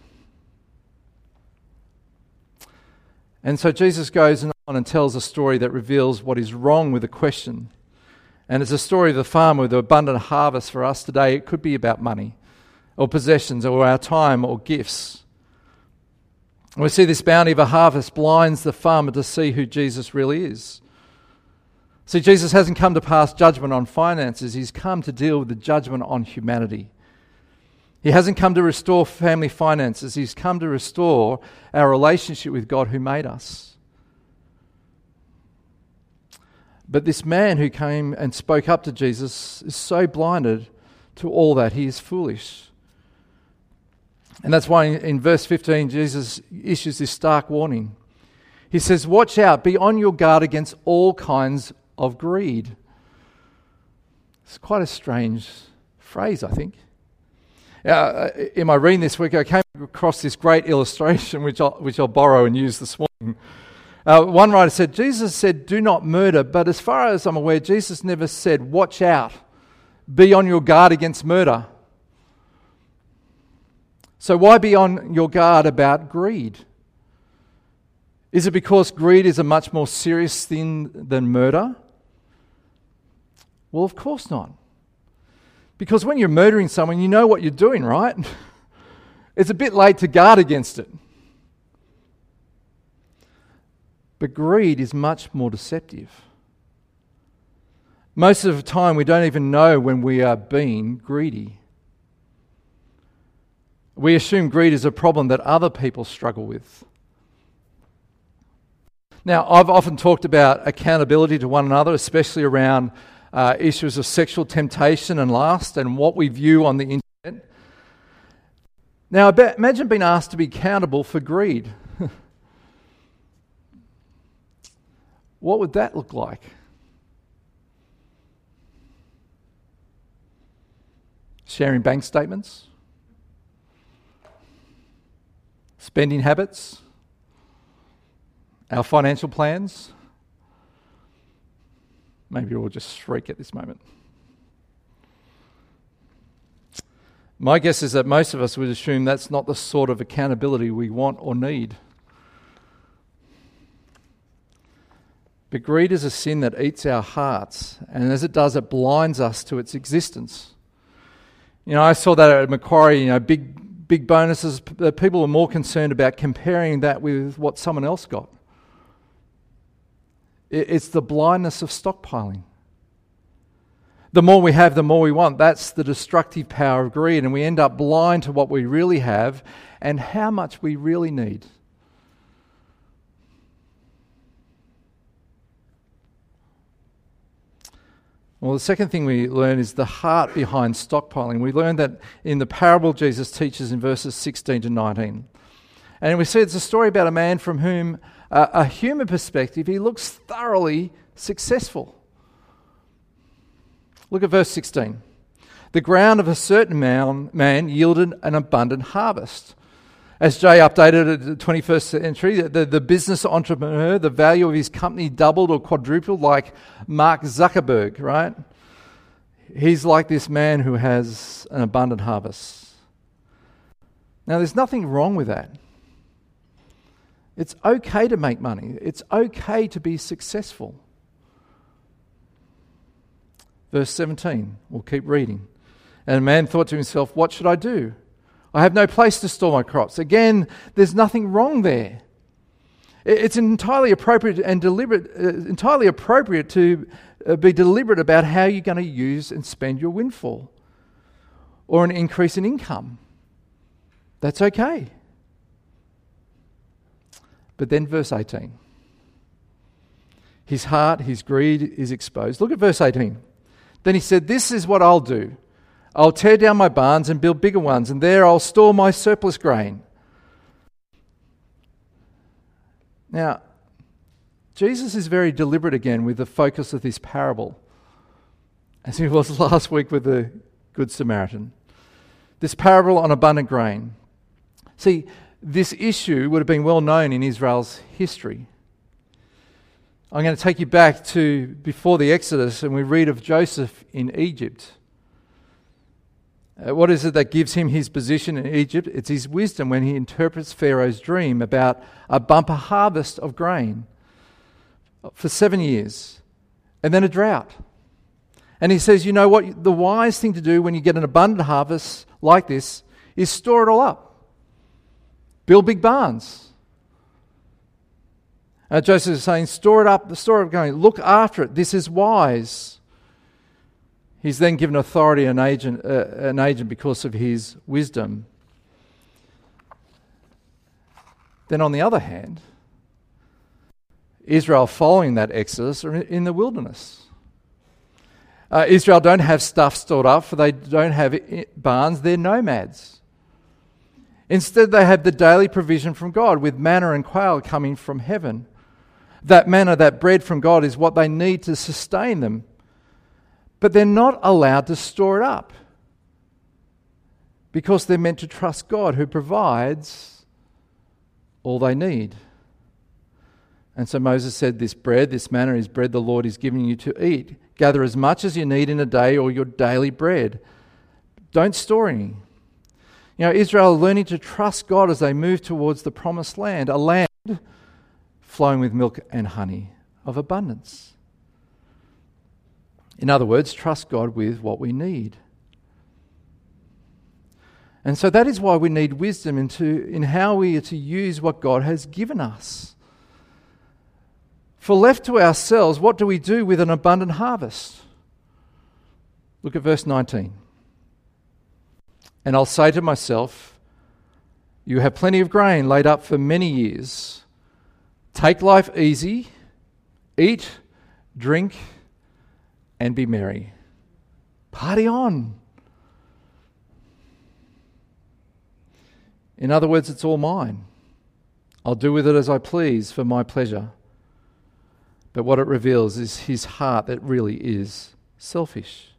And so Jesus goes on and tells a story that reveals what is wrong with the question. And it's a story of the farmer with the abundant harvest. For us today, it could be about money or possessions or our time or gifts. And we see this bounty of a harvest blinds the farmer to see who Jesus really is. See, Jesus hasn't come to pass judgment on finances. He's come to deal with the judgment on humanity. He hasn't come to restore family finances. He's come to restore our relationship with God who made us. But this man who came and spoke up to Jesus is so blinded to all that, he is foolish. And that's why in verse 15, Jesus issues this stark warning. He says, watch out, be on your guard against all kinds of greed. It's quite a strange phrase, I think. In my reading this week, I came across this great illustration, which I'll borrow and use this morning. One writer said, Jesus said, do not murder, but as far as I'm aware, Jesus never said, watch out, be on your guard against murder. So why be on your guard about greed? Is it because greed is a much more serious thing than murder? Well, of course not. Because when you're murdering someone, you know what you're doing, right? It's a bit late to guard against it. But greed is much more deceptive. Most of the time, we don't even know when we are being greedy. We assume greed is a problem that other people struggle with. Now, I've often talked about accountability to one another, especially around issues of sexual temptation and lust and what we view on the internet. Now, imagine being asked to be accountable for greed. What would that look like? Sharing bank statements? Spending habits? Our financial plans? Maybe we'll just shriek at this moment. My guess is that most of us would assume that's not the sort of accountability we want or need. But greed is a sin that eats our hearts, and as it does, it blinds us to its existence. You know, I saw that at Macquarie, big bonuses. People are more concerned about comparing that with what someone else got. It's the blindness of stockpiling. The more we have, the more we want. That's the destructive power of greed, and we end up blind to what we really have and how much we really need. Well, the second thing we learn is the heart behind stockpiling. We learn that in the parable Jesus teaches in verses 16 to 19. And we see it's a story about a man from whom, a human perspective, he looks thoroughly successful. Look at verse 16. The ground of a certain man yielded an abundant harvest. As Jay updated it in the 21st century, the business entrepreneur, the value of his company doubled or quadrupled like Mark Zuckerberg, right? He's like this man who has an abundant harvest. Now, there's nothing wrong with that. It's okay to make money. It's okay to be successful. Verse 17, we'll keep reading. And a man thought to himself, what should I do? I have no place to store my crops. Again, there's nothing wrong there. It's entirely appropriate and entirely appropriate to be deliberate about how you're going to use and spend your windfall or an increase in income. That's okay. But then verse 18. His heart, his greed is exposed. Look at verse 18. Then he said, this is what I'll do. I'll tear down my barns and build bigger ones, and there I'll store my surplus grain. Now, Jesus is very deliberate again with the focus of this parable, as he was last week with the Good Samaritan. This parable on abundant grain. See, this issue would have been well known in Israel's history. I'm going to take you back to before the Exodus, and we read of Joseph in Egypt. What is it that gives him his position in Egypt? It's his wisdom when he interprets Pharaoh's dream about a bumper harvest of grain for 7 years, and then a drought. And he says, you know what, the wise thing to do when you get an abundant harvest like this is store it all up. Build big barns. Joseph is saying, store it up, going, look after it. This is wise. He's then given authority an agent because of his wisdom. Then on the other hand, Israel following that Exodus are in the wilderness. Israel don't have stuff stored up, for they don't have barns, they're nomads. Instead, they have the daily provision from God with manna and quail coming from heaven. That manna, that bread from God is what they need to sustain them. But they're not allowed to store it up because they're meant to trust God who provides all they need. And so Moses said, this bread, this manna is bread the Lord is giving you to eat. Gather as much as you need in a day or your daily bread. Don't store any. You know, Israel are learning to trust God as they move towards the promised land, a land flowing with milk and honey of abundance. In other words, trust God with what we need. And so that is why we need wisdom in how we are to use what God has given us. For left to ourselves, what do we do with an abundant harvest? Look at verse 19. And I'll say to myself, you have plenty of grain laid up for many years. Take life easy, eat, drink, and be merry. Party on. In other words, it's all mine. I'll do with it as I please for my pleasure. But what it reveals is his heart that really is selfish.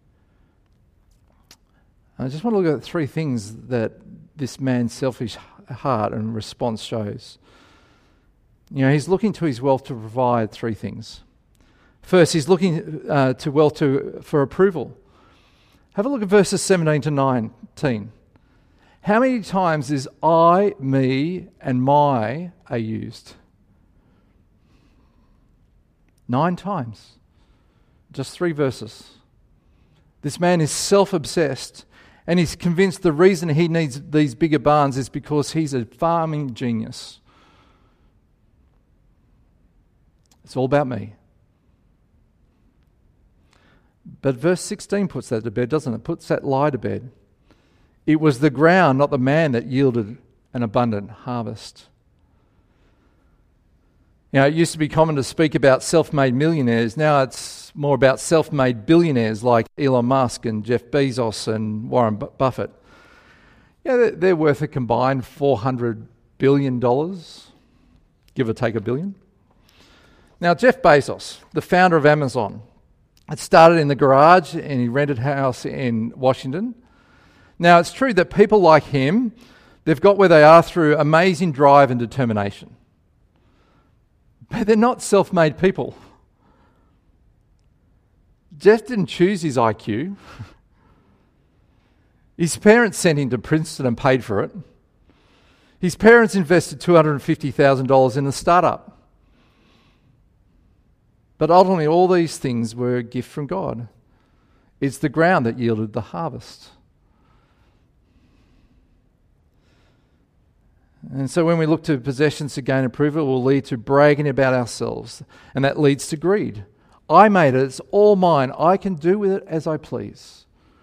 I just want to look at three things that this man's selfish heart and response shows. You know, he's looking to his wealth to provide three things. First, he's looking to wealth for approval. Have a look at verses 17 to 19. How many times is I, me, and my are used? 9 times. Just 3 verses. This man is self-obsessed, and he's convinced the reason he needs these bigger barns is because he's a farming genius. It's all about me. But verse 16 puts that to bed, doesn't it? Puts that lie to bed. It was the ground, not the man, that yielded an abundant harvest. You know, it used to be common to speak about self-made millionaires. Now it's more about self-made billionaires like Elon Musk and Jeff Bezos and Warren Buffett. Yeah, they're worth a combined $400 billion, give or take $1 billion. Now, Jeff Bezos, the founder of Amazon, It started in the garage and he rented a house in Washington. Now, it's true that people like him, they've got where they are through amazing drive and determination. But they're not self-made people. Jeff didn't choose his IQ. His parents sent him to Princeton and paid for it. His parents invested $250,000 in the startup. But ultimately, all these things were a gift from God. It's the ground that yielded the harvest. And so when we look to possessions to gain approval, it will lead to bragging about ourselves. And that leads to greed. I made it, it's all mine. I can do with it as I please.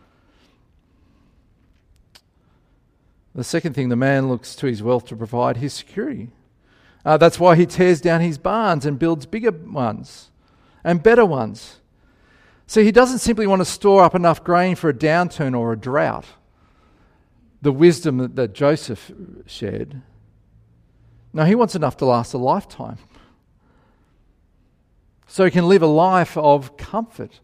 The second thing, the man looks to his wealth to provide his security. That's why he tears down his barns and builds bigger ones and better ones. See, he doesn't simply want to store up enough grain for a downturn or a drought. The wisdom that Joseph shared. No, he wants enough to last a lifetime. So he can live a life of comfort.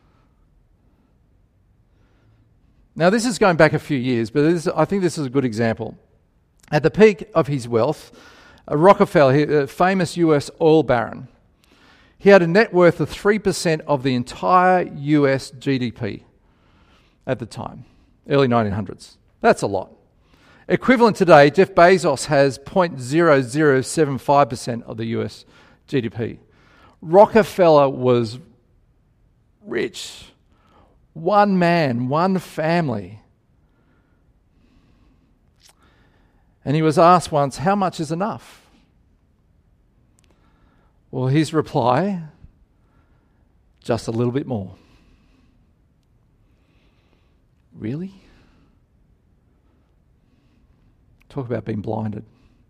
Now, this is going back a few years, but I think this is a good example. At the peak of his wealth, Rockefeller, a famous US oil baron, he had a net worth of 3% of the entire US GDP at the time, early 1900s. That's a lot. Equivalent today, Jeff Bezos has 0.0075% of the US GDP. Rockefeller was rich. One man, one family. And he was asked once, how much is enough? Well, his reply, just a little bit more. Really? Talk about being blinded.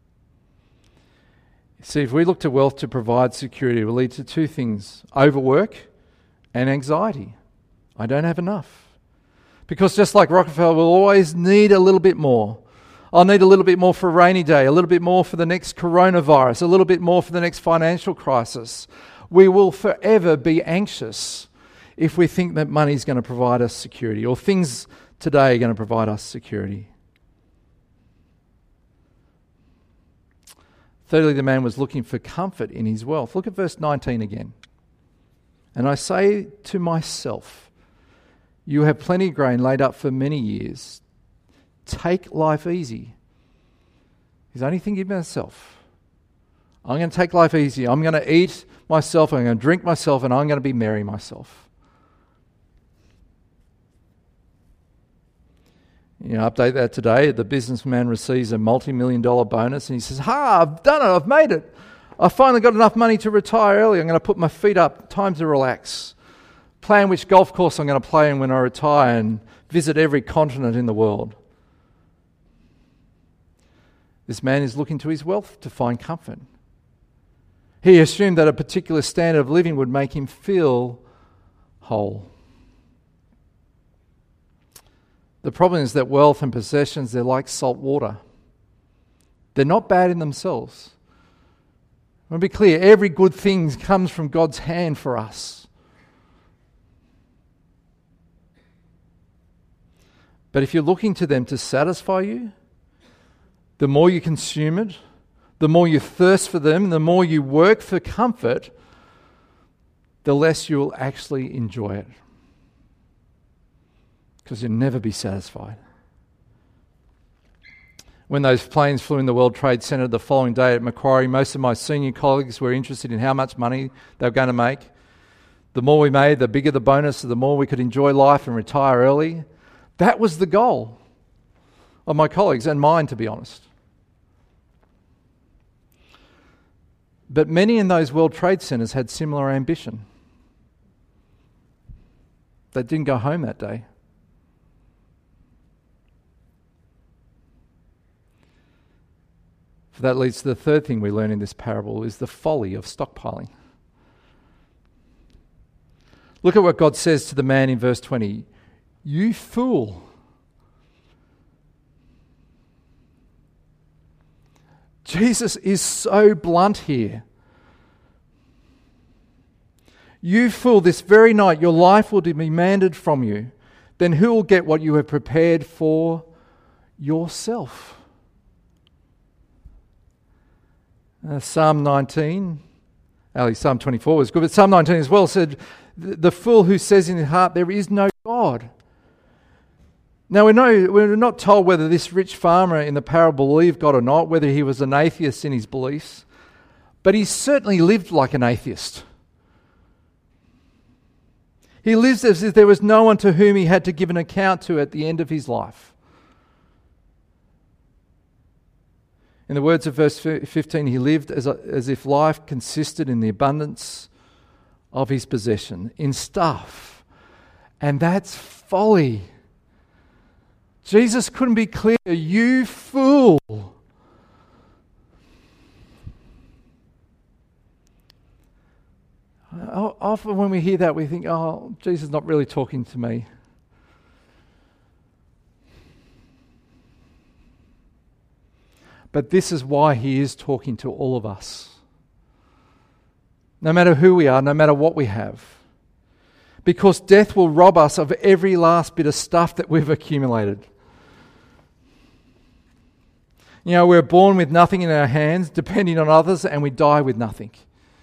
See, if we look to wealth to provide security, it will lead to two things: overwork and anxiety. I don't have enough. Because just like Rockefeller, we'll always need a little bit more. I'll need a little bit more for a rainy day, a little bit more for the next coronavirus, a little bit more for the next financial crisis. We will forever be anxious if we think that money is going to provide us security, or things today are going to provide us security. Thirdly, the man was looking for comfort in his wealth. Look at verse 19 again. And I say to myself, you have plenty of grain laid up for many years. Take life easy. He's only thinking about himself. I'm going to take life easy. I'm going to eat myself, I'm going to drink myself, and I'm going to be merry myself. You know, update that today. The businessman receives a multi-million-dollar bonus and he says, I've done it, I've made it. I finally got enough money to retire early. I'm going to put my feet up, time to relax. Plan which golf course I'm going to play in when I retire and visit every continent in the world. This man is looking to his wealth to find comfort. He assumed that a particular standard of living would make him feel whole. The problem is that wealth and possessions, they're like salt water. They're not bad in themselves. I want to be clear, every good thing comes from God's hand for us. But if you're looking to them to satisfy you, the more you consume it, the more you thirst for them, the more you work for comfort, the less you'll actually enjoy it. Because you'll never be satisfied. When those planes flew in the World Trade Center the following day at Macquarie, most of my senior colleagues were interested in how much money they were going to make. The more we made, the bigger the bonus, the more we could enjoy life and retire early. That was the goal of my colleagues and mine, to be honest. But many in those World Trade Centers had similar ambition. They didn't go home that day. So that leads to the third thing we learn in this parable, is the folly of stockpiling. Look at what God says to the man in verse 20. You fool. Jesus is so blunt here. You fool, this very night your life will be demanded from you. Then who will get what you have prepared for yourself? Psalm 19, actually Psalm 24 was good, but Psalm 19 as well said, the fool who says in his heart, there is no God. Now we're not told whether this rich farmer in the parable believed God or not, whether he was an atheist in his beliefs, but he certainly lived like an atheist. He lives as if there was no one to whom he had to give an account to at the end of his life. In the words of verse 15, he lived as if life consisted in the abundance of his possession, in stuff. And that's folly. Jesus couldn't be clearer. You fool. Often when we hear that, we think, oh, Jesus is not really talking to me. But this is why he is talking to all of us. No matter who we are, no matter what we have. Because death will rob us of every last bit of stuff that we've accumulated. You know, we're born with nothing in our hands, depending on others, and we die with nothing.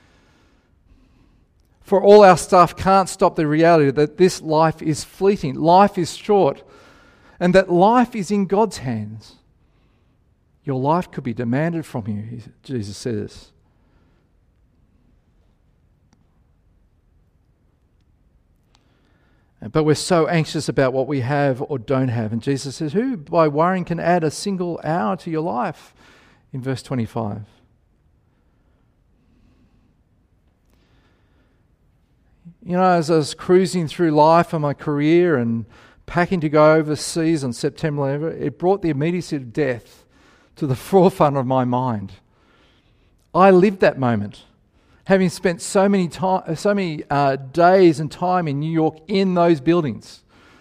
For all our stuff can't stop the reality that this life is fleeting, life is short, and that life is in God's hands. Your life could be demanded from you, Jesus says. But we're so anxious about what we have or don't have. And Jesus says, who by worrying can add a single hour to your life? In verse 25. You know, as I was cruising through life and my career and packing to go overseas on September 11th, it brought the immediacy of death to the forefront of my mind. I lived that moment, having spent so many days and time in New York in those buildings.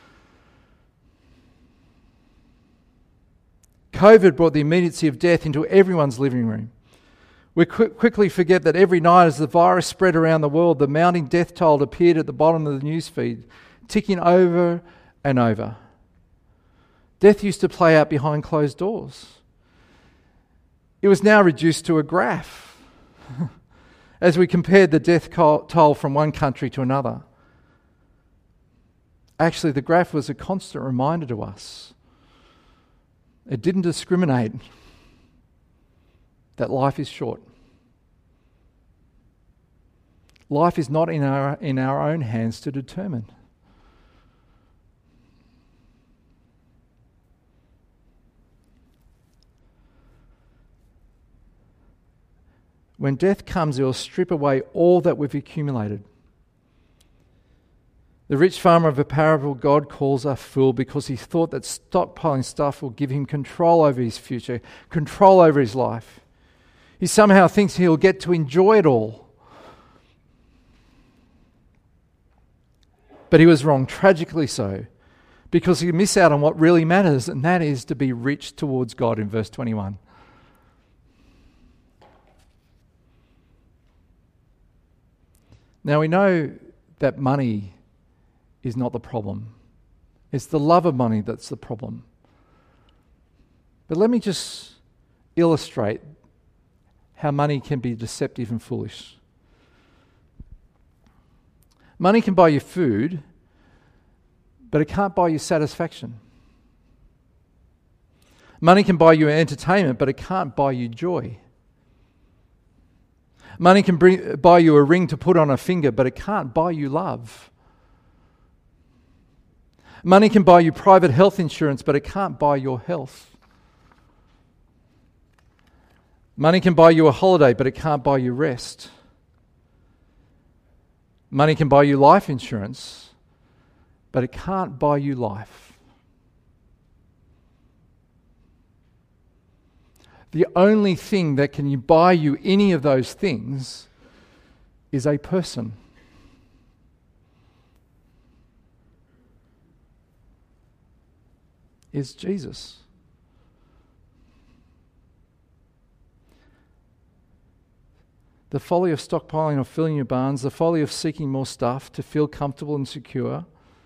COVID brought the immediacy of death into everyone's living room. We quickly forget that every night as the virus spread around the world, the mounting death toll appeared at the bottom of the newsfeed, ticking over and over. Death used to play out behind closed doors. It was now reduced to a graph as we compared the death toll from one country to another. Actually, the graph was a constant reminder to us. It didn't discriminate that life is short. Life is not in our own hands to determine. When death comes, it will strip away all that we've accumulated. The rich farmer of a parable God calls a fool because he thought that stockpiling stuff will give him control over his future, control over his life. He somehow thinks he'll get to enjoy it all. But he was wrong, tragically so, because he missed out on what really matters, and that is to be rich towards God in verse 21. Now we know that money is not the problem. It's the love of money that's the problem. But let me just illustrate how money can be deceptive and foolish. Money can buy you food, but it can't buy you satisfaction. Money can buy you entertainment, but it can't buy you joy. Money can buy you a ring to put on a finger, but it can't buy you love. Money can buy you private health insurance, but it can't buy your health. Money can buy you a holiday, but it can't buy you rest. Money can buy you life insurance, but it can't buy you life. The only thing that can buy you any of those things is a person. Is Jesus. The the folly of stockpiling or filling your barns, the folly of seeking more stuff to feel comfortable and secure.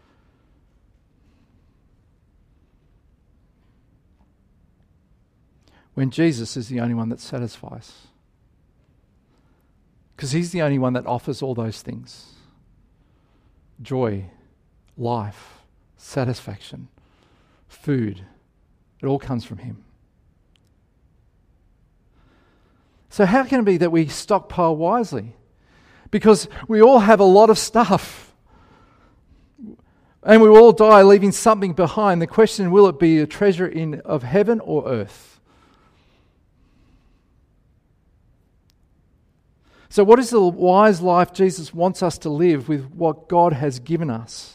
When Jesus is the only one that satisfies. Because he's the only one that offers all those things. Joy, life, satisfaction, food. It all comes from him. So how can it be that we stockpile wisely? Because we all have a lot of stuff. And we all die leaving something behind. The question, will it be a treasure of heaven or earth? So what is the wise life Jesus wants us to live with what God has given us?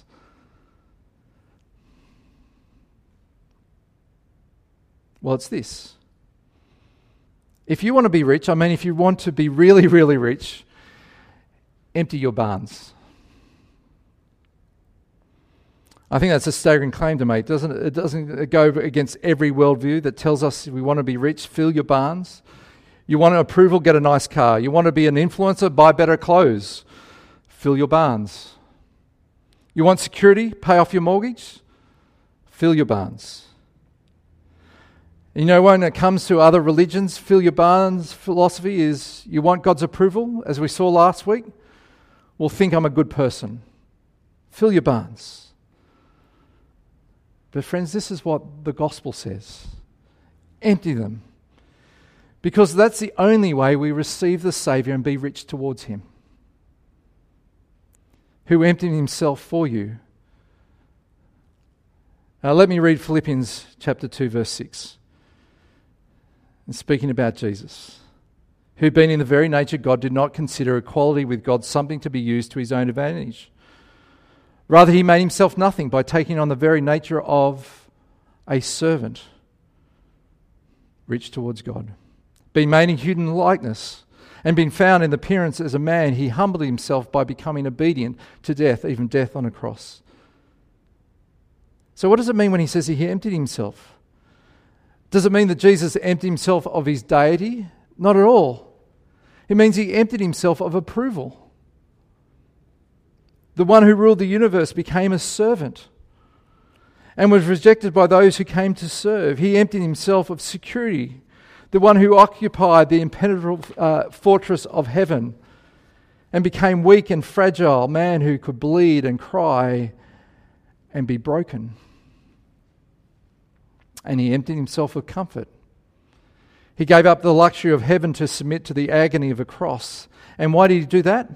Well, it's this. If you want to be rich, if you want to be really, really rich, empty your barns. I think that's a staggering claim to make, doesn't it? It doesn't go against every worldview that tells us if we want to be rich, fill your barns. You want approval, get a nice car. You want to be an influencer, buy better clothes. Fill your barns. You want security, pay off your mortgage? Fill your barns. You know, when it comes to other religions, fill your barns philosophy is you want God's approval, as we saw last week? Well, think I'm a good person. Fill your barns. But friends, this is what the gospel says. Empty them. Because that's the only way we receive the Saviour and be rich towards him. Who emptied himself for you. Now let me read Philippians chapter 2 verse 6. And speaking about Jesus, who being in the very nature God did not consider equality with God something to be used to his own advantage. Rather he made himself nothing by taking on the very nature of a servant, rich towards God. Being made in human likeness and being found in appearance as a man, he humbled himself by becoming obedient to death, even death on a cross. So what does it mean when he says he emptied himself? Does it mean that Jesus emptied himself of his deity? Not at all. It means he emptied himself of approval. The one who ruled the universe became a servant and was rejected by those who came to serve. He emptied himself of security. The one who occupied the impenetrable fortress of heaven and became weak and fragile, man who could bleed and cry and be broken. And he emptied himself of comfort. He gave up the luxury of heaven to submit to the agony of a cross. And why did he do that?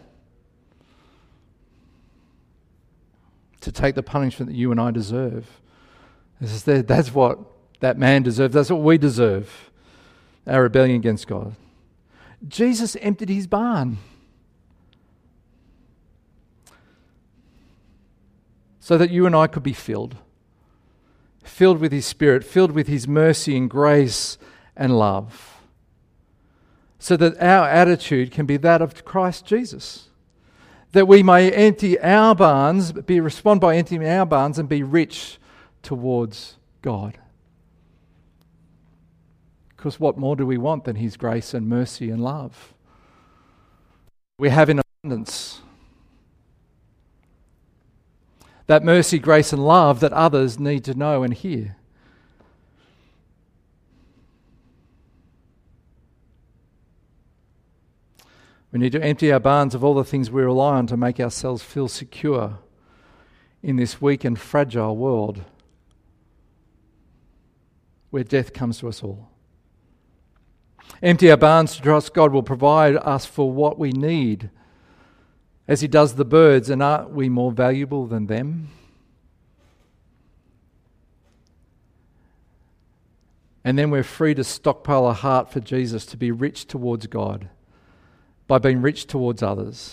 To take the punishment that you and I deserve. That's what that man deserved. That's what we deserve. Our rebellion against God. Jesus emptied his barn. So that you and I could be filled. Filled with his Spirit, filled with his mercy and grace and love. So that our attitude can be that of Christ Jesus. That we may empty our barns, respond by emptying our barns and be rich towards God. Because what more do we want than his grace and mercy and love? We have in abundance. That mercy, grace and love that others need to know and hear. We need to empty our barns of all the things we rely on to make ourselves feel secure in this weak and fragile world where death comes to us all. Empty our barns to trust God will provide us for what we need as he does the birds, and aren't we more valuable than them? And then we're free to stockpile a heart for Jesus, to be rich towards God by being rich towards others.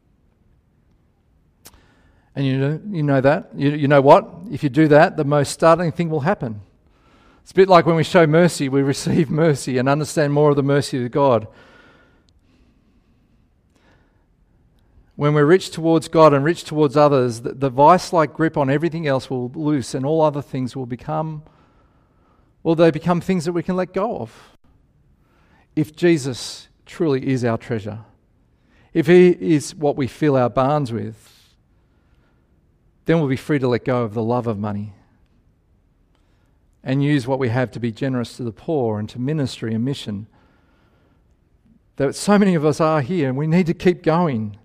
And you know that? You know what? If you do that, the most startling thing will happen. It's a bit like when we show mercy, we receive mercy and understand more of the mercy of God. When we're rich towards God and rich towards others, the vice-like grip on everything else will loose and all other things will become, they become things that we can let go of. If Jesus truly is our treasure if He is what we fill our barns with, then we'll be free to let go of the love of money and use what we have to be generous to the poor and to ministry and mission. That so many of us are here, and we need to keep going.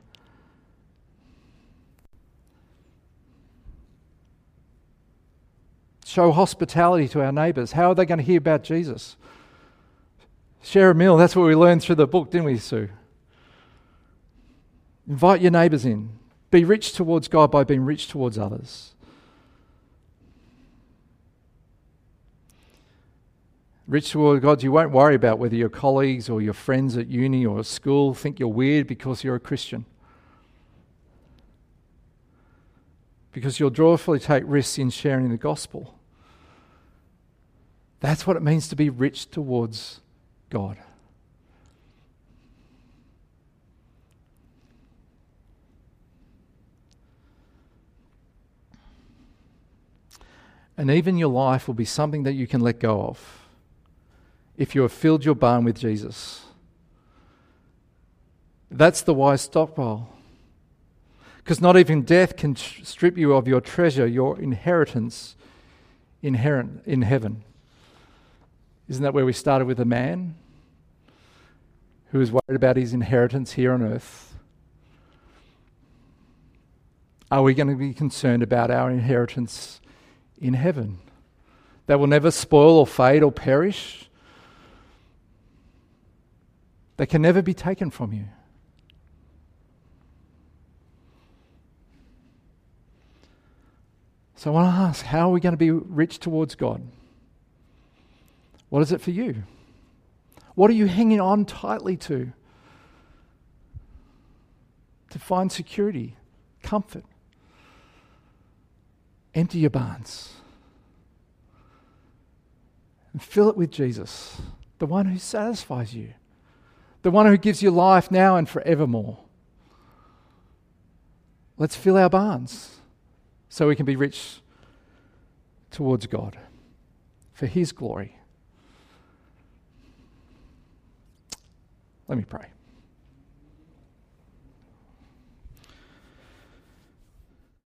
Show hospitality to our neighbours. How are they going to hear about Jesus? Share a meal. That's what we learned through the book, didn't we, Sue? Invite your neighbours in. Be rich towards God by being rich towards others. Rich toward God, you won't worry about whether your colleagues or your friends at uni or at school think you're weird because you're a Christian. Because you'll joyfully take risks in sharing the gospel. That's what it means to be rich towards God. And even your life will be something that you can let go of if you have filled your barn with Jesus. That's the wise stockpile. Because not even death can strip you of your treasure, your inheritance inherent in heaven. Isn't that where we started with a man who was worried about his inheritance here on earth? Are we going to be concerned about our inheritance in heaven? That will never spoil or fade or perish. They can never be taken from you. So I want to ask, how are we going to be rich towards God? What is it for you? What are you hanging on tightly to find security, comfort? Empty your barns and fill it with Jesus, the one who satisfies you, the one who gives you life now and forevermore. Let's fill our barns so we can be rich towards God for His glory. Let me pray.